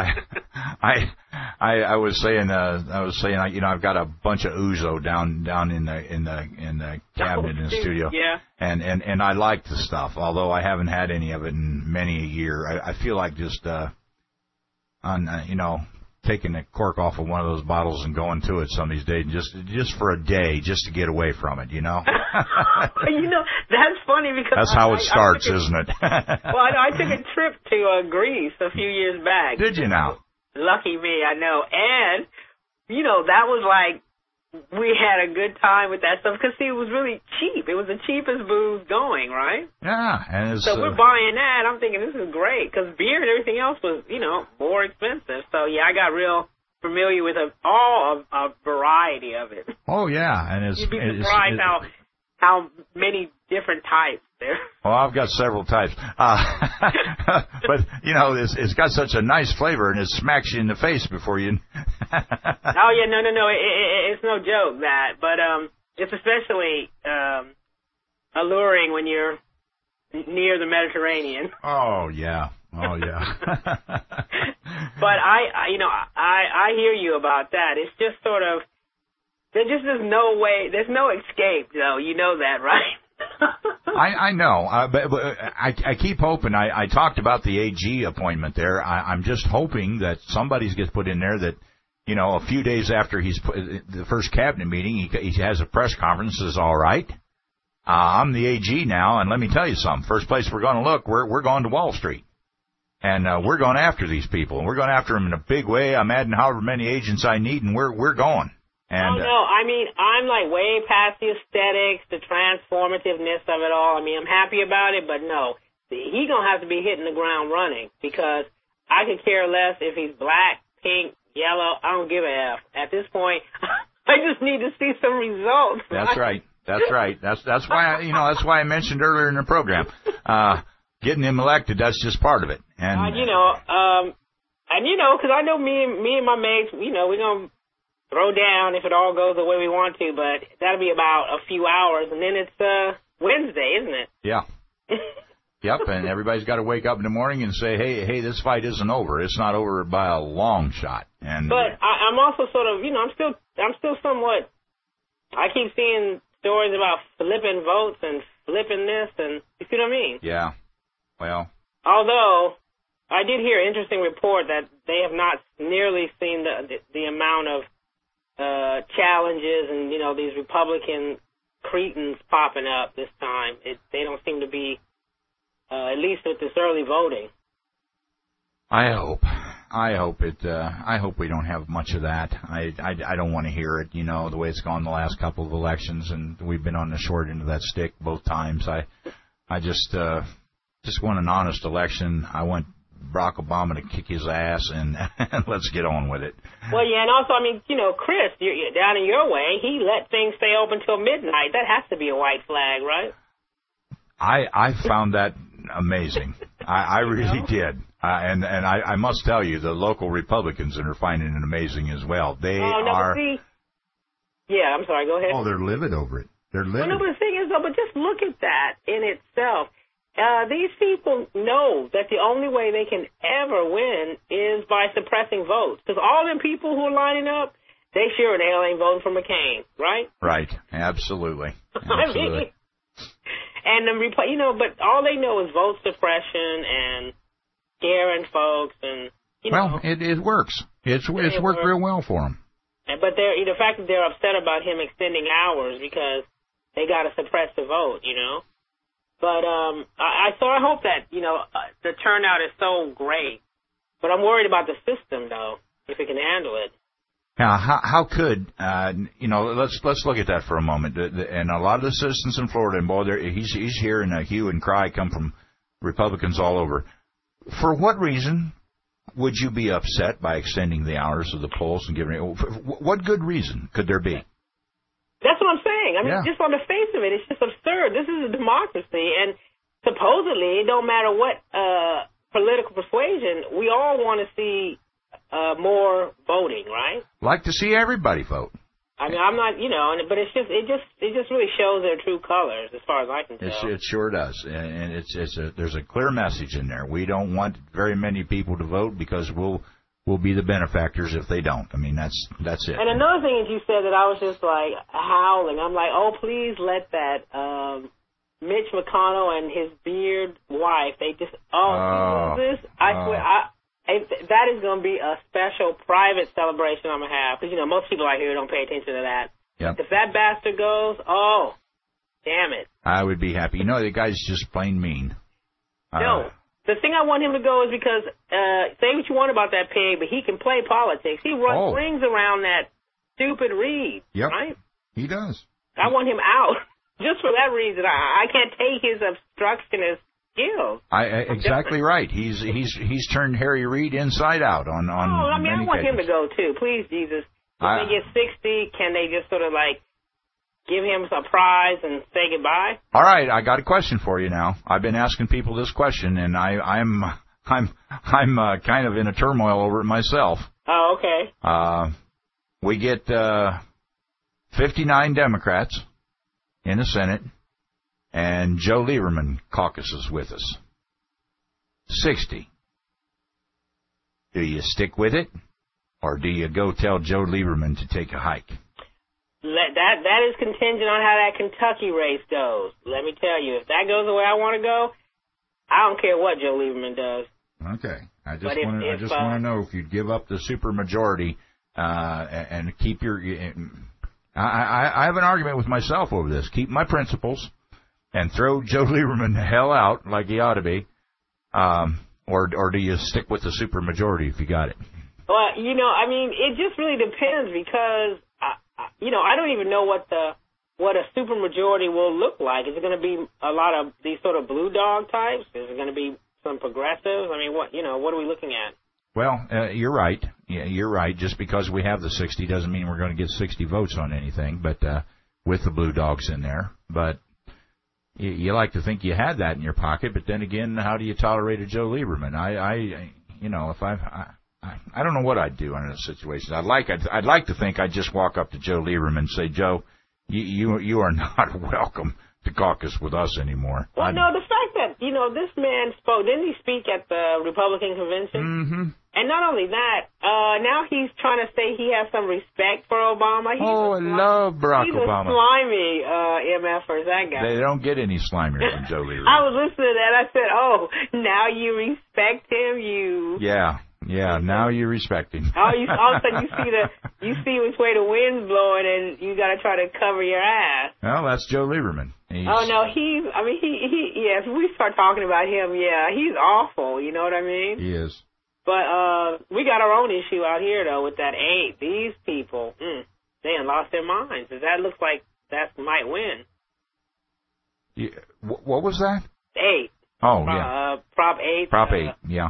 I was saying, I've got a bunch of ouzo down in the cabinet in the studio. Yeah. And I like the stuff, although I haven't had any of it in many a year. I feel like just, taking the cork off of one of those bottles and going to it some of these days, just for a day, just to get away from it, you know? That's funny because... That's how it starts, isn't it? Well, I took a trip to Greece a few years back. Did you now? Lucky me, I know. And, that was like, we had a good time with that stuff because, see, it was really cheap. It was the cheapest booze going, right? Yeah. And so we're buying that. I'm thinking this is great because beer and everything else was, more expensive. So, yeah, I got real familiar with a variety of it. Oh, yeah. And you'd be surprised how many different types there. Well, I've got several types. But, it's got such a nice flavor, and it smacks you in the face before you... Oh, yeah, no. It's no joke, that. But it's especially alluring when you're near the Mediterranean. Oh, yeah. But, I hear you about that. It's just sort of... There just is no way... There's no escape, though. You know that, right? I know, but I keep hoping. I talked about the AG appointment there. I'm just hoping that somebody gets put in there that, a few days after the first cabinet meeting, he has a press conference and says, all right, I'm the AG now, and let me tell you something. First place we're going to look, we're going to Wall Street. And we're going after these people, and we're going after them in a big way. I'm adding however many agents I need, and we're going. And, no, I mean, I'm like way past the aesthetics, the transformativeness of it all. I mean, I'm happy about it, but no, he's going to have to be hitting the ground running because I could care less if he's black, pink, yellow. I don't give a F. At this point, I just need to see some results. That's right. That's why that's why I mentioned earlier in the program, getting him elected. That's just part of it. And because I know me and my mates, we're gonna throw down if it all goes the way we want to, but that'll be about a few hours, and then it's Wednesday, isn't it? Yeah. Yep, and everybody's got to wake up in the morning and say, hey, this fight isn't over. It's not over by a long shot. But I'm also sort of, I'm still somewhat. I keep seeing stories about flipping votes and flipping this, and you see what I mean? Yeah. Well. Although I did hear an interesting report that they have not nearly seen the amount of challenges and, these Republican cretins popping up this time. They don't seem to be, at least with this early voting. I hope we don't have much of that. I don't want to hear it, the way it's gone the last couple of elections, and we've been on the short end of that stick both times. I just want an honest election. I want Barack Obama to kick his ass and let's get on with it. Well, yeah, and also, Chris, you're down in your way, he let things stay open till midnight. That has to be a white flag, right? I found that amazing. I really did. And I must tell you, the local Republicans are finding it amazing as well. They are... Yeah, I'm sorry, go ahead. Oh, they're livid over it. They're livid. Well, no, but the thing is, though, but just look at that in itself. These people know that the only way they can ever win is by suppressing votes. Because all them people who are lining up, they sure the hell ain't voting for McCain, right? Right. Absolutely. I mean, and but all they know is vote suppression and scaring folks, and well, it works. It's worked real well for them. But the fact that they're upset about him extending hours because they got to suppress the vote, But I hope that the turnout is so great. But I'm worried about the system, though, if it can handle it. Now, how could let's look at that for a moment. And a lot of the citizens in Florida, and boy, he's hearing a hue and cry come from Republicans all over. For what reason would you be upset by extending the hours of the polls and giving? What good reason could there be? That's what I'm saying. I mean, just on the face of it, it's just absurd. This is a democracy, and supposedly it don't matter what political persuasion, we all want to see more voting, right? Like to see everybody vote. I mean, I'm not, but it just really shows their true colors, as far as I can tell. It sure does, and there's a clear message in there. We don't want very many people to vote because we'll be the benefactors if they don't. I mean, that's it. And another thing that you said that I was just like howling. I'm like, oh, please let that Mitch McConnell and his beard wife. They just this. I swear, that is going to be a special private celebration I'm going to have. Because, you know, most people out here don't pay attention to that. Yep. If that bastard goes, oh, damn it. I would be happy. You know, the guy's just plain mean. No. The thing I want him to go is because, say what you want about that pig, but he can play politics. He rings around that stupid Reed, right? He does. I want him out just for that reason. I can't take his obstructionist skills. Exactly right. He's turned Harry Reid inside out on I mean, I want him to go, too. Please, Jesus. When they get 60, can they just sort of, like, give him a prize and say goodbye? All right, I got a question for you now. I've been asking people this question, and I'm kind of in a turmoil over it myself. Oh, okay. We get 59 Democrats in the Senate, and Joe Lieberman caucuses with us. 60. Do you stick with it, or do you go tell Joe Lieberman to take a hike? That is contingent on how that Kentucky race goes. Let me tell you, if that goes the way I want to go, I don't care what Joe Lieberman does. Okay. I just want to know if you'd give up the supermajority and keep your. I have an argument with myself over this. Keep my principles and throw Joe Lieberman the hell out like he ought to be, or do you stick with the supermajority if you got it? Well, you know, I mean, it just really depends because. You know, I don't even know what a supermajority will look like. Is it going to be a lot of these sort of blue dog types? Is it going to be some progressives? I mean, what are we looking at? Well, you're right. Yeah, you're right. Just because we have the 60 doesn't mean we're going to get 60 votes on anything. But with the blue dogs in there, but you like to think you had that in your pocket. But then again, how do you tolerate a Joe Lieberman? I don't know what I'd do in a situation. I'd like to think I'd just walk up to Joe Lieberman and say, Joe, you are not welcome to caucus with us anymore. Well, no, the fact that, you know, this man spoke, didn't he speak at the Republican convention? Mm-hmm. And not only that, now he's trying to say he has some respect for Obama. I love Barack Obama. He's a slimy MFer, that guy. They don't get any slimier than Joe Lieberman. I was listening to that. I said, oh, now you respect him, you... Yeah, now you respect him. All of a sudden you see which way the wind's blowing, and you got to try to cover your ass. Well, that's Joe Lieberman. Oh no, if we start talking about him, he's awful. You know what I mean? He is. But we got our own issue out here though with that 8. These people, they had lost their minds. That looks like that might win. Yeah, what was that? 8. Oh yeah. Prop 8. Prop 8. Yeah.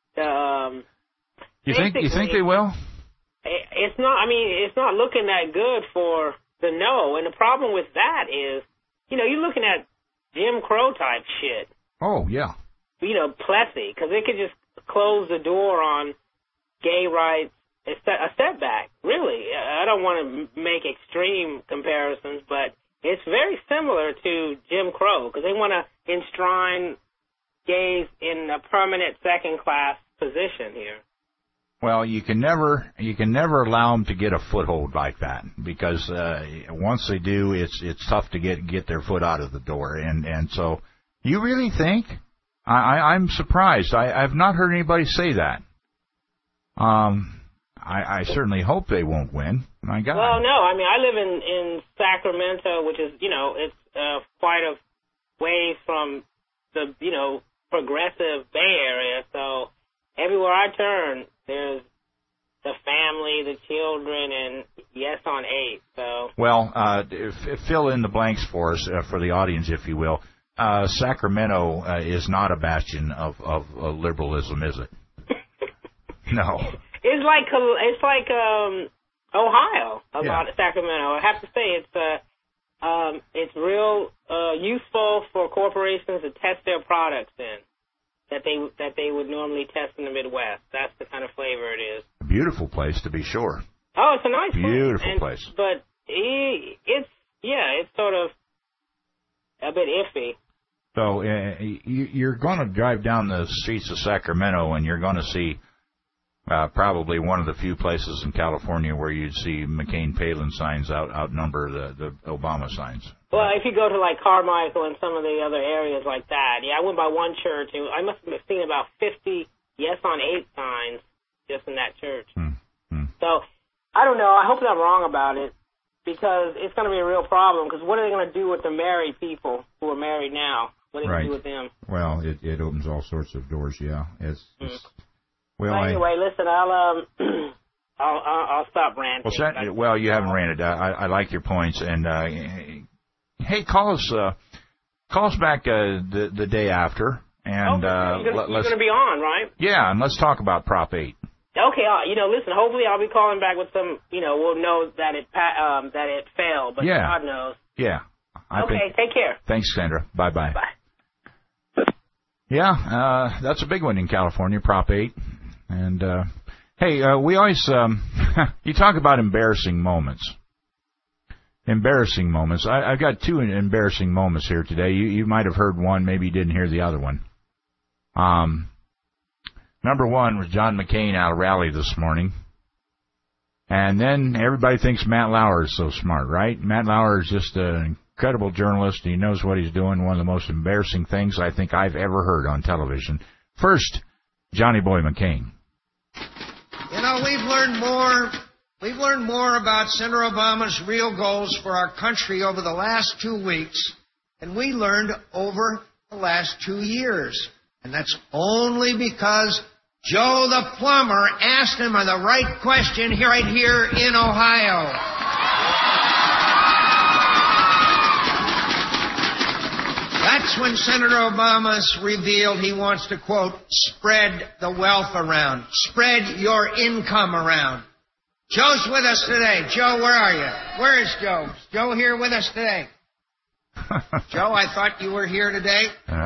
You think they will? It's not. I mean, it's not looking that good for the no. And the problem with that is, you know, you're looking at Jim Crow type shit. Oh yeah. You know, Plessy, because they could just close the door on gay rights. A setback, really. I don't want to make extreme comparisons, but it's very similar to Jim Crow because they want to enshrine gays in a permanent second-class position here. Well, you can never allow them to get a foothold like that because once they do, it's tough to get their foot out of the door. And so, you really think? I'm surprised. I've not heard anybody say that. I certainly hope they won't win. My God. Well, no. I mean, I live in Sacramento, which is, you know, it's quite a way from the, you know, progressive Bay Area. So everywhere I turn, there's the family, the children, and yes on 8. So well, fill in the blanks for us, for the audience, if you will. Sacramento is not a bastion of liberalism, is it? No. It's like Ohio about Sacramento. I have to say it's real useful for corporations to test their products in that they would normally test in the Midwest. That's the kind of flavor it is. A beautiful place, to be sure. Oh, it's a nice beautiful place. But it's sort of a bit iffy. So you're going to drive down the streets of Sacramento and you're going to see probably one of the few places in California where you'd see McCain-Palin signs outnumber the Obama signs. Well, if you go to like Carmichael and some of the other areas like that, I went by one church and I must have seen about 50 yes on 8 signs in that church. So, I don't know. I hope I'm wrong about it, because it's going to be a real problem, because what are they going to do with the married people who are married now? What are they going to do with them? Well, it opens all sorts of doors, yeah. Well, anyway, listen, I'll stop ranting. Well, you haven't ranted. I like your points, and hey, call us back the day after, and you're going to be on, right? Yeah, and let's talk about Prop 8. Okay, listen, hopefully I'll be calling back with some, we'll know that it failed, but God knows. Yeah. Take care. Thanks, Sandra. Bye-bye. Bye. Yeah, that's a big one in California, Prop 8. And, hey, we always, you talk about embarrassing moments. Embarrassing moments. I've got two embarrassing moments here today. You might have heard one, maybe you didn't hear the other one. Number one was John McCain out of Raleigh this morning. And then everybody thinks Matt Lauer is so smart, right? Matt Lauer is just an incredible journalist. He knows what he's doing. One of the most embarrassing things I think I've ever heard on television. First, Johnny Boy McCain. We've learned more about Senator Obama's real goals for our country over the last 2 weeks than we learned over the last 2 years. And that's only because Joe the plumber asked him the right question right here in Ohio. That's when Senator Obama's revealed he wants to, quote, spread the wealth around, spread your income around. Joe's with us today. Joe, where are you? Where is Joe? Is Joe here with us today? Joe, I thought you were here today.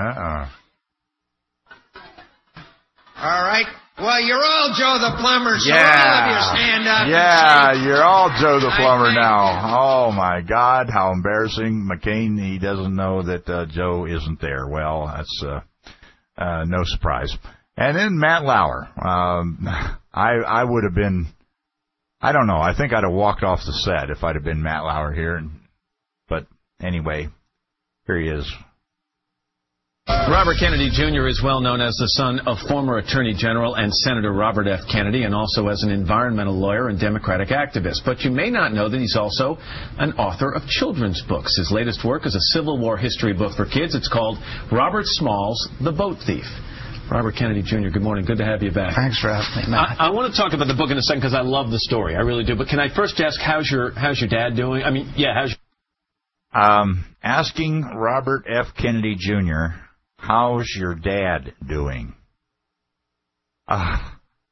All right. Well, you're all Joe the plumber, so all of you stand up. Yeah, you're all Joe the plumber now. Oh, my God, how embarrassing. McCain, he doesn't know that Joe isn't there. Well, that's no surprise. And then Matt Lauer. I would have been, I don't know, I think I'd have walked off the set if I'd have been Matt Lauer here. But anyway, here he is. Robert Kennedy Jr. is well known as the son of former Attorney General and Senator Robert F. Kennedy, and also as an environmental lawyer and Democratic activist. But you may not know that he's also an author of children's books. His latest work is a Civil War history book for kids. It's called Robert Small's The Boat Thief. Robert Kennedy Jr., good morning. Good to have you back. Thanks for having me, Matt. I want to talk about the book in a second because I love the story. I really do. But can I first ask, how's your dad doing? I mean, yeah, how's your... Asking Robert F. Kennedy Jr., how's your dad doing? I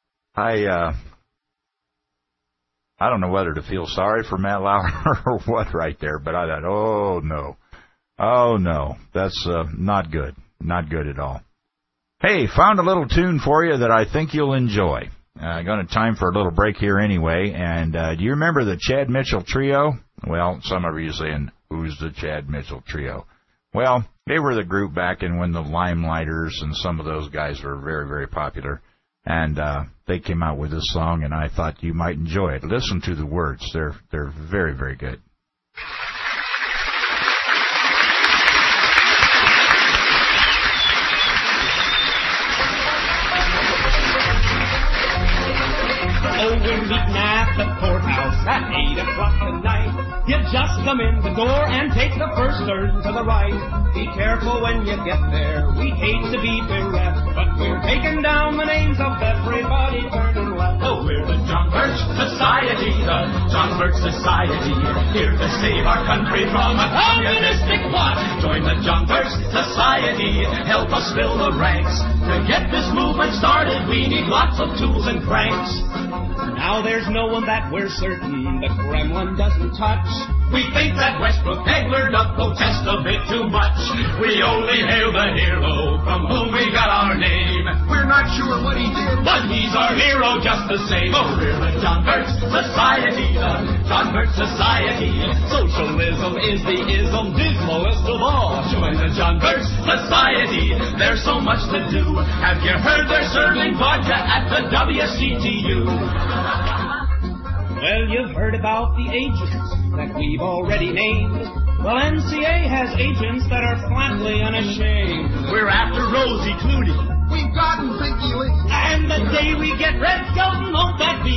don't know whether to feel sorry for Matt Lauer or what right there, but I thought, oh no, that's not good. Not good at all. Hey, found a little tune for you that I think you'll enjoy. Going to time for a little break here anyway, and do you remember the Chad Mitchell Trio? Well, some of you are saying, who's the Chad Mitchell Trio? Well, they were the group back in when the Limelighters and some of those guys were very, very popular. And they came out with this song, and I thought you might enjoy it. Listen to the words. They're very, very good. Oh, we're meeting at the courthouse at 8 o'clock tonight. You just come in the door and take the first turn to the right. Be careful when you get there. We hate to be bereft, but we're taking down the names of everybody turning left. Oh, we're the John Birch Society, the John Birch Society, here to save our country from a communistic plot. Join the John Birch Society, help us fill the ranks. To get this movement started, we need lots of tools and cranks. Now there's no one that we're certain the Kremlin doesn't touch. We think that Westbrook Hegler doth protest a bit too much. We only hail the hero from whom we got our name. We're not sure what he did, but he's our hero just the same. Oh, we're the John Birch Society, the John Birch Society. Socialism is the ism dismalest of all. Join the John Birch Society, there's so much to do. Have you heard they're serving vodka at the WCTU? Well, you've heard about the agents that we've already named. Well, NCA has agents that are flatly unashamed. We're after Rosie Clooney. We've gotten Vicky Lee. And the day we get Red Skelton, oh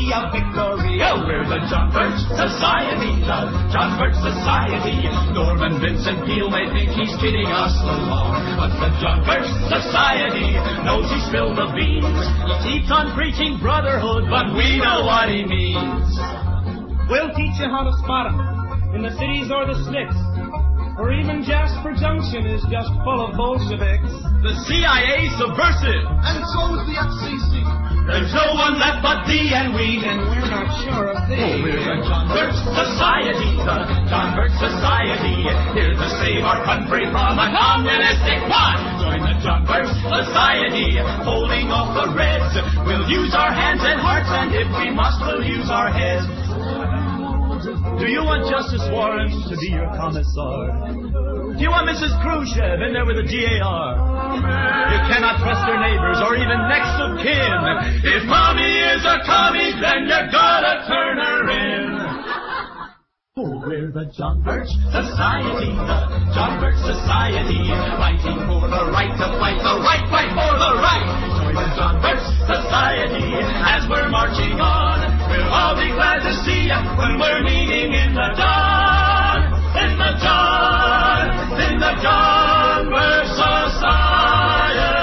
be a victory. Oh, we're the John Birch Society, the John Birch Society. Norman Vincent Peale may think he's kidding us along, but the John Birch Society knows he spilled the beans. He keeps on preaching brotherhood, but we know what he means. We'll teach you how to spot 'em in the cities or the sticks, or even Jasper Junction is just full of Bolsheviks. The CIA's subversive, and so is the FCC. There's no one left but thee and we, and we're not sure of thee. Oh, we're the John Birch Society, the John Birch Society, here to save our country from a communistic plot. Join the John Birch Society, holding off the Reds. We'll use our hands and hearts, and if we must, we'll use our heads. Do you want Justice Warren to be your commissar? Do you want Mrs. Khrushchev in there with the DAR? You cannot trust your neighbors or even next of kin. If mommy is a commie, then you gotta turn her in. Oh, we're the John Birch Society, the John Birch Society, fighting for the right to fight the right, fight for the right. Join the John Birch Society as we're marching on. We'll all be glad to see you when we're meeting in the John, in the John, in the John Birch Society.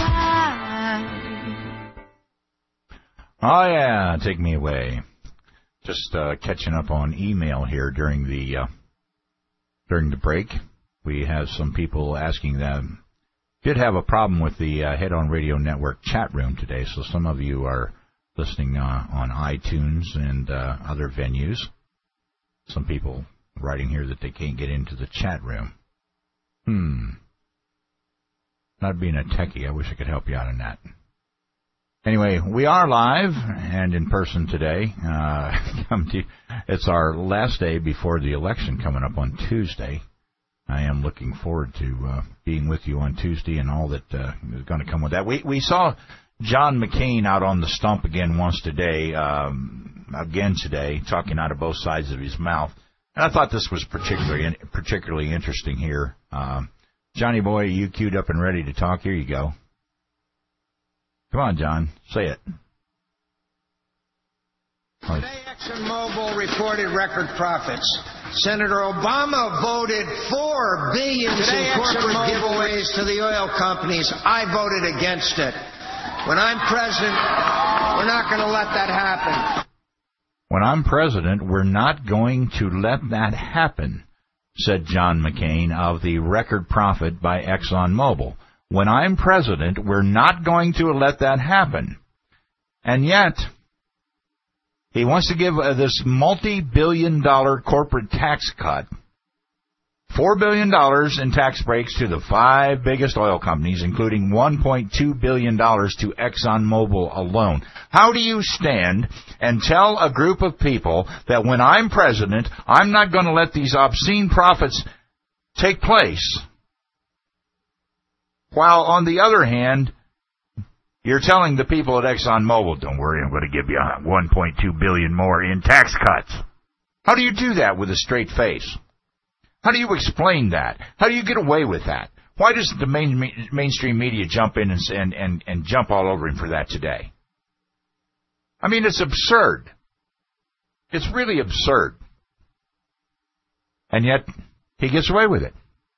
Oh, yeah, take me away. Just catching up on email here during the break. We have some people asking them. Did have a problem with the Head On Radio Network chat room today, so some of you are listening on iTunes and other venues. Some people writing here that they can't get into the chat room. Not being a techie, I wish I could help you out on that. Anyway, we are live and in person today. It's our last day before the election coming up on Tuesday. I am looking forward to being with you on Tuesday and all that is going to come with that. We saw John McCain out on the stump again today, talking out of both sides of his mouth. And I thought this was particularly interesting here. Johnny boy, are you queued up and ready to talk? Here you go. Come on, John, say it. Today, ExxonMobil reported record profits. Senator Obama voted $4 billion in corporate giveaways to the oil companies. I voted against it. When I'm president, we're not going to let that happen. When I'm president, we're not going to let that happen, said John McCain of the record profit by ExxonMobil. When I'm president, we're not going to let that happen. And yet, he wants to give this multi-billion-dollar corporate tax cut, $4 billion in tax breaks to the 5 biggest oil companies, including $1.2 billion to ExxonMobil alone. How do you stand and tell a group of people that when I'm president, I'm not going to let these obscene profits take place, while on the other hand, you're telling the people at ExxonMobil, don't worry, I'm going to give you $1.2 billion more in tax cuts? How do you do that with a straight face? How do you explain that? How do you get away with that? Why does the mainstream media jump in and jump all over him for that today? I mean, it's absurd. It's really absurd. And yet, he gets away with it.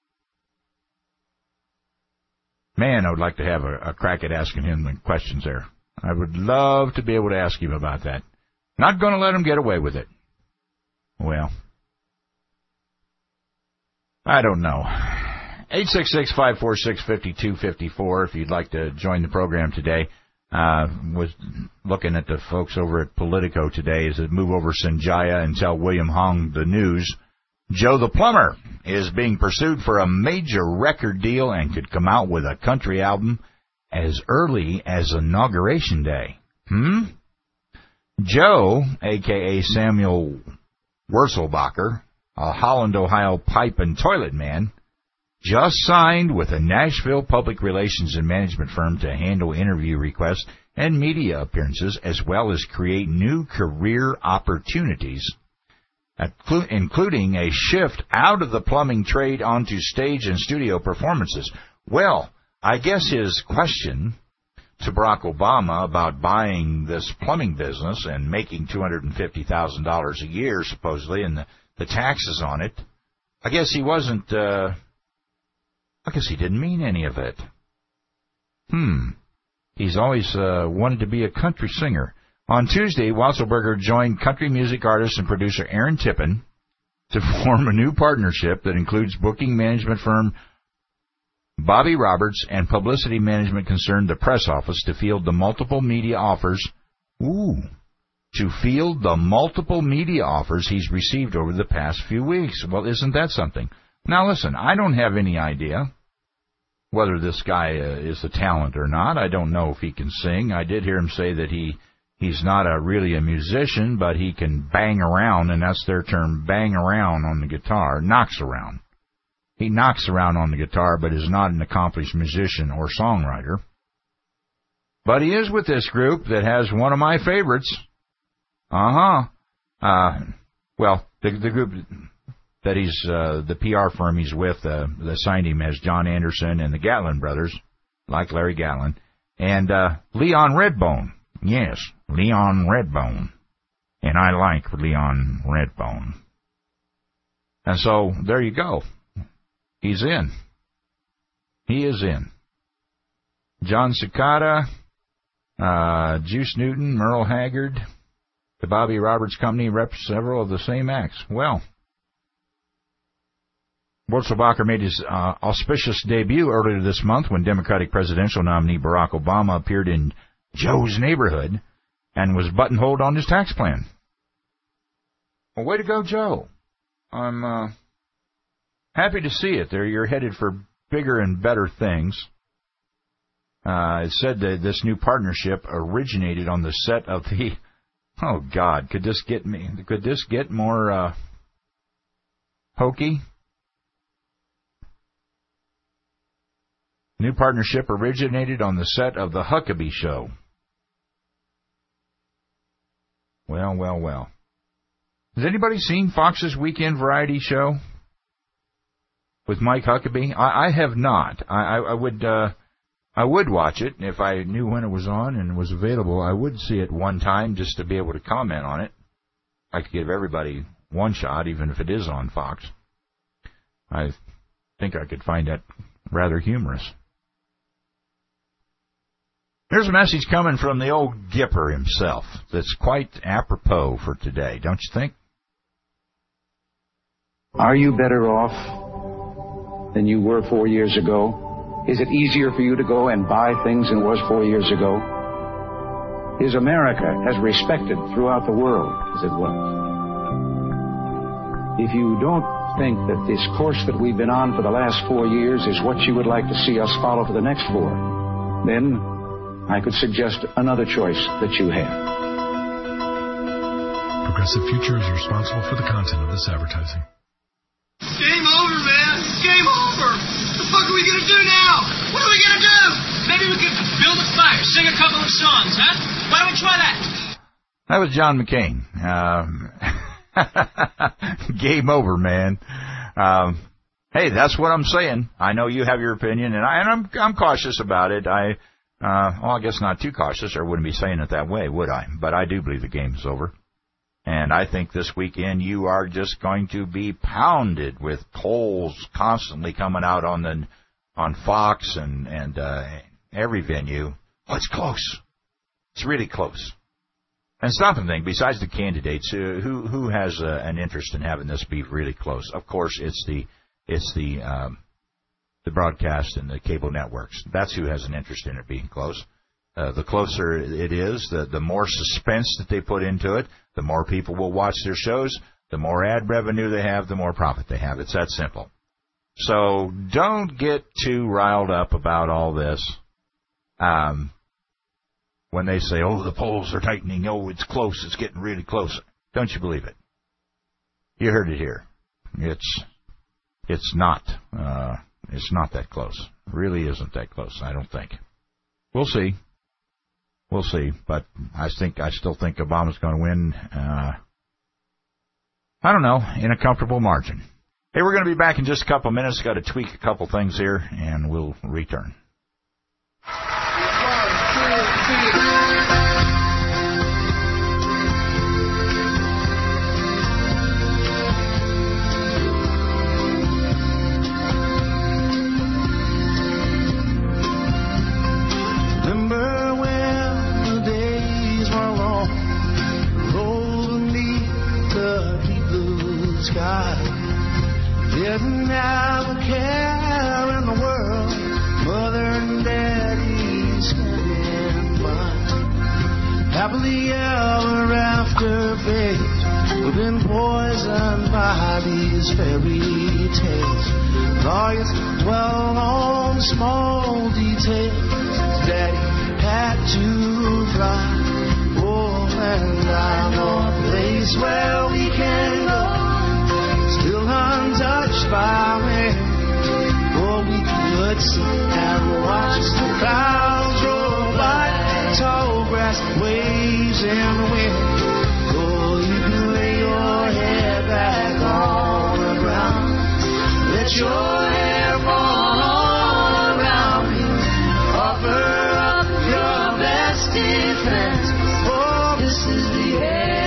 Man, I would like to have a crack at asking him the questions there. I would love to be able to ask him about that. Not going to let him get away with it. Well, I don't know. 866-546-5254 if you'd like to join the program today. Was looking at the folks over at Politico today as they move over Sanjaya and tell William Hong the news. Joe the Plumber is being pursued for a major record deal and could come out with a country album as early as Inauguration Day. Joe, a.k.a. Samuel Wurzelbacher, a Holland, Ohio pipe and toilet man, just signed with a Nashville public relations and management firm to handle interview requests and media appearances, as well as create new career opportunities, including a shift out of the plumbing trade onto stage and studio performances. Well, I guess his question to Barack Obama about buying this plumbing business and making $250,000 a year, supposedly, and the taxes on it, I guess he wasn't, I guess he didn't mean any of it. He's always wanted to be a country singer. On Tuesday, Wurzelbacher joined country music artist and producer Aaron Tippin to form a new partnership that includes booking management firm Bobby Roberts and publicity management concern The Press Office to field the multiple media offers. He's received over the past few weeks. Well, isn't that something? Now, listen, I don't have any idea whether this guy is a talent or not. I don't know if he can sing. I did hear him say that he's not really a musician, but he can bang around, and that's their term, bang around on the guitar, knocks around. He knocks around on the guitar, but is not an accomplished musician or songwriter. But he is with this group that has one of my favorites. Well, the group that he's, the PR firm he's with, that signed him as John Anderson and the Gatlin brothers, like Larry Gatlin, and Leon Redbone. Yes, Leon Redbone. And I like Leon Redbone. And so, there you go. He's in. He is in. John Cicada, Juice Newton, Merle Haggard, The Bobby Roberts Company reps several of the same acts. Well, Wurzelbacher made his auspicious debut earlier this month when Democratic presidential nominee Barack Obama appeared in Joe's neighborhood and was buttonholed on his tax plan. Well, way to go, Joe. I'm happy to see it. You're headed for bigger and better things. It said that this new partnership originated on the set of the... Oh, God, could this get more hokey? New partnership originated on the set of The Huckabee Show. Well, well, well. Has anybody seen Fox's weekend variety show with Mike Huckabee? I have not. I would watch it if I knew when it was on and was available. I would see it one time just to be able to comment on it. I could give everybody one shot, even if it is on Fox. I think I could find that rather humorous. Here's a message coming from the old Gipper himself that's quite apropos for today, don't you think? Are you better off than you were 4 years ago? Is it easier for you to go and buy things than it was 4 years ago? Is America as respected throughout the world as it was? If you don't think that this course that we've been on for the last 4 years is what you would like to see us follow for the next 4, then I could suggest another choice that you have. Progressive Futures is responsible for the content of this advertising. Game over, man. Game over. What the fuck are we going to do now? What are we going to do? Maybe we could build a fire, sing a couple of songs, huh? Why don't we try that? That was John McCain. Game over, man. Hey, that's what I'm saying. I know you have your opinion, and I'm cautious about it. Well, I guess not too cautious, or I wouldn't be saying it that way, would I? But I do believe the game is over. And I think this weekend you are just going to be pounded with polls constantly coming out on Fox and every venue. Oh, it's close. It's really close. And stop and think, besides the candidates, who has an interest in having this be really close? Of course, it's the broadcast and the cable networks. That's who has an interest in it being close. The closer it is, the more suspense that they put into it, the more people will watch their shows, the more ad revenue they have, the more profit they have. It's that simple. So don't get too riled up about all this. When they say, oh, the polls are tightening, oh, it's close, it's getting really close. Don't you believe it? You heard it here. It's not that close. It really isn't that close, I don't think. We'll see. We'll see. But I still think Obama's going to win, I don't know, in a comfortable margin. Hey, we're going to be back in just a couple minutes. Got to tweak a couple things here, and we'll return. Didn't have a care in the world. Mother and daddy spending money. Happily ever after fate. We've been poisoned by these fairy tales. All its well-known small details. Daddy had to fly. Oh, and I know a place where we can go. Still untouched by rain. Oh, we could sit and watch the clouds roll by. Tall grass waves in the wind. Oh, you can lay your head back on the ground. Let your hair fall all around you. Offer up your best defense. Oh, this is the end.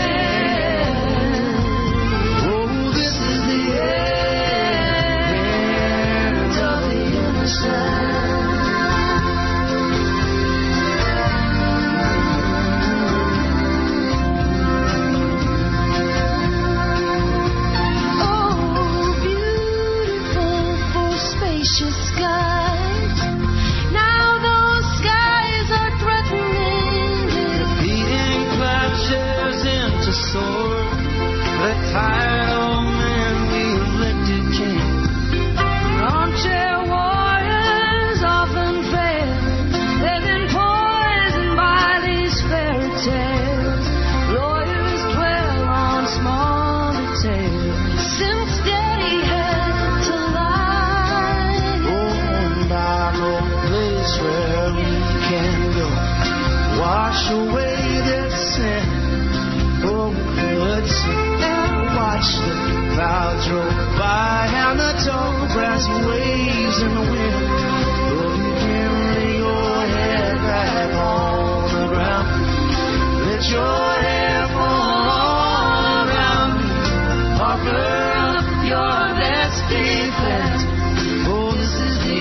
sword. The tired old man we elected king. Armchair warriors often fail. They've been poisoned by these fairy tales. Lawyers dwell on small details. Since day had to lie. Oh, and I know a place where we can go. Wash away their sin. Oh, good sin. Watch the clouds roll by and the tall grassy waves in the wind. Oh, you can lay your head back on the ground. Let your hair fall all around you. Offer up your best defense. Oh, this is the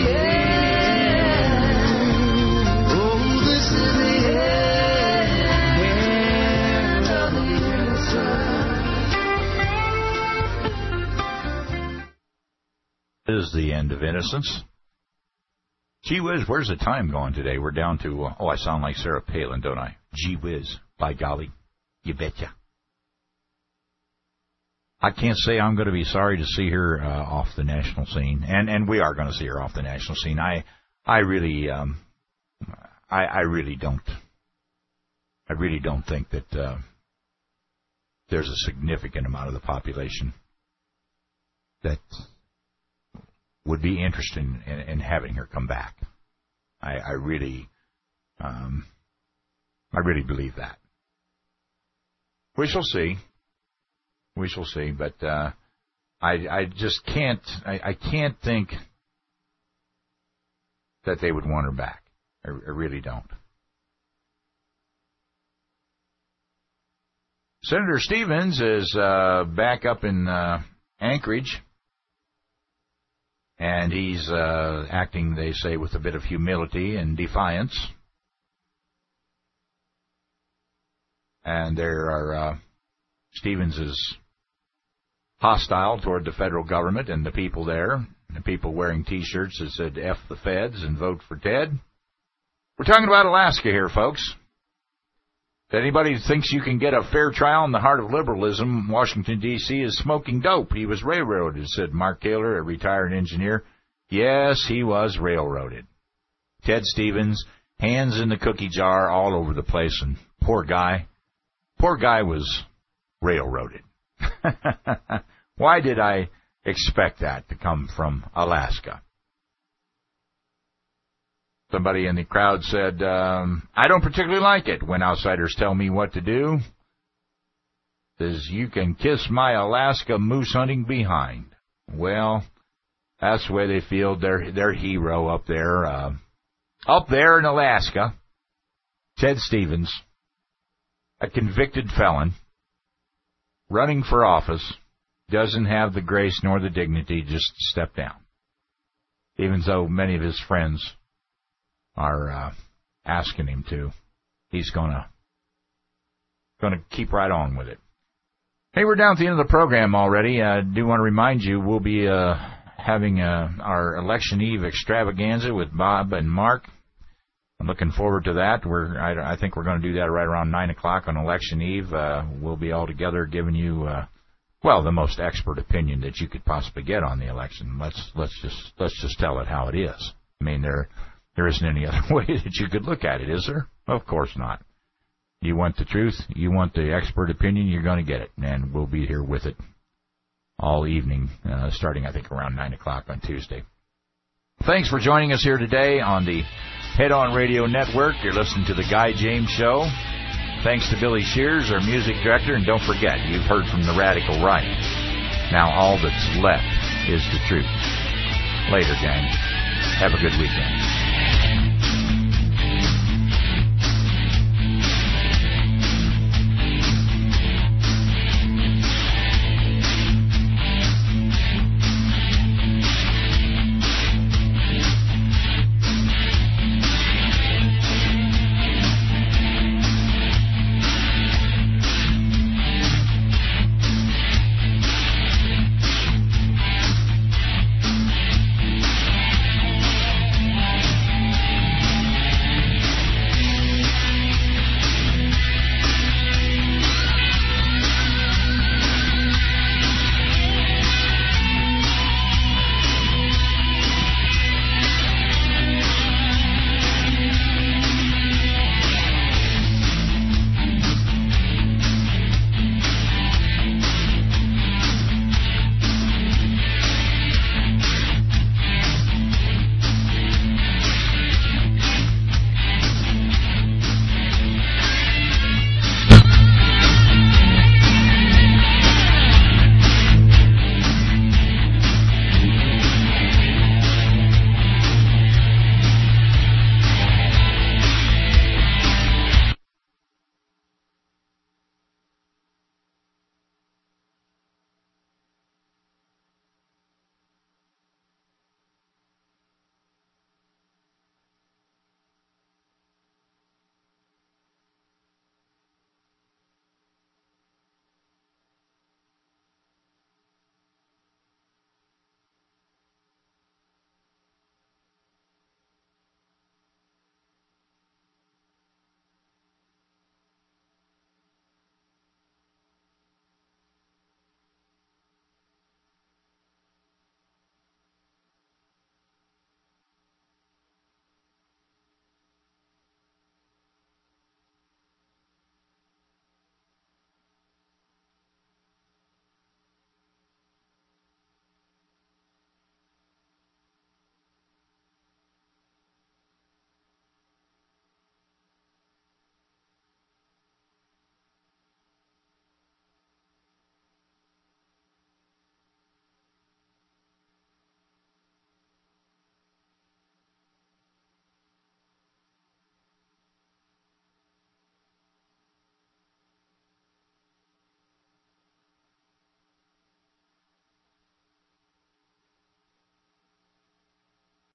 end. Oh, this is the end of the innocent. Is the end of innocence. Gee whiz, where's the time going today? We're down to, I sound like Sarah Palin, don't I? Gee whiz, by golly, you betcha. I can't say I'm going to be sorry to see her off the national scene, and we are going to see her off the national scene. I really don't think that there's a significant amount of the population that would be interested in having her come back. I really believe that. We shall see. We shall see, but I just can't. I can't think that they would want her back. I really don't. Senator Stevens is back up in Anchorage. And he's acting, they say, with a bit of humility and defiance. And there are, Stevens is hostile toward the federal government and the people there. The people wearing T-shirts that said F the feds and vote for Ted. We're talking about Alaska here, folks. If anybody thinks you can get a fair trial in the heart of liberalism, Washington, D.C. is smoking dope. He was railroaded, said Mark Taylor, a retired engineer. Yes, he was railroaded. Ted Stevens, hands in the cookie jar all over the place, and poor guy was railroaded. Why did I expect that to come from Alaska? Somebody in the crowd said, I don't particularly like it when outsiders tell me what to do. Says, you can kiss my Alaska moose hunting behind. Well, that's the way they feel their hero up there in Alaska. Ted Stevens, a convicted felon, running for office, doesn't have the grace nor the dignity just to step down. Even though many of his friends are asking him to. He's gonna keep right on with it. Hey, we're down at the end of the program already. I do want to remind you we'll be having our Election Eve extravaganza with Bob and Mark. I'm looking forward to that. I think we're going to do that right around 9 o'clock on Election Eve. We'll be all together giving you the most expert opinion that you could possibly get on the election. Let's just tell it how it is. I mean, there isn't any other way that you could look at it, is there? Of course not. You want the truth, you want the expert opinion, you're going to get it. And we'll be here with it all evening, starting, I think, around 9 o'clock on Tuesday. Thanks for joining us here today on the Head On Radio Network. You're listening to The Guy James Show. Thanks to Billy Shears, our music director. And don't forget, you've heard from the radical right. Now all that's left is the truth. Later, gang. Have a good weekend.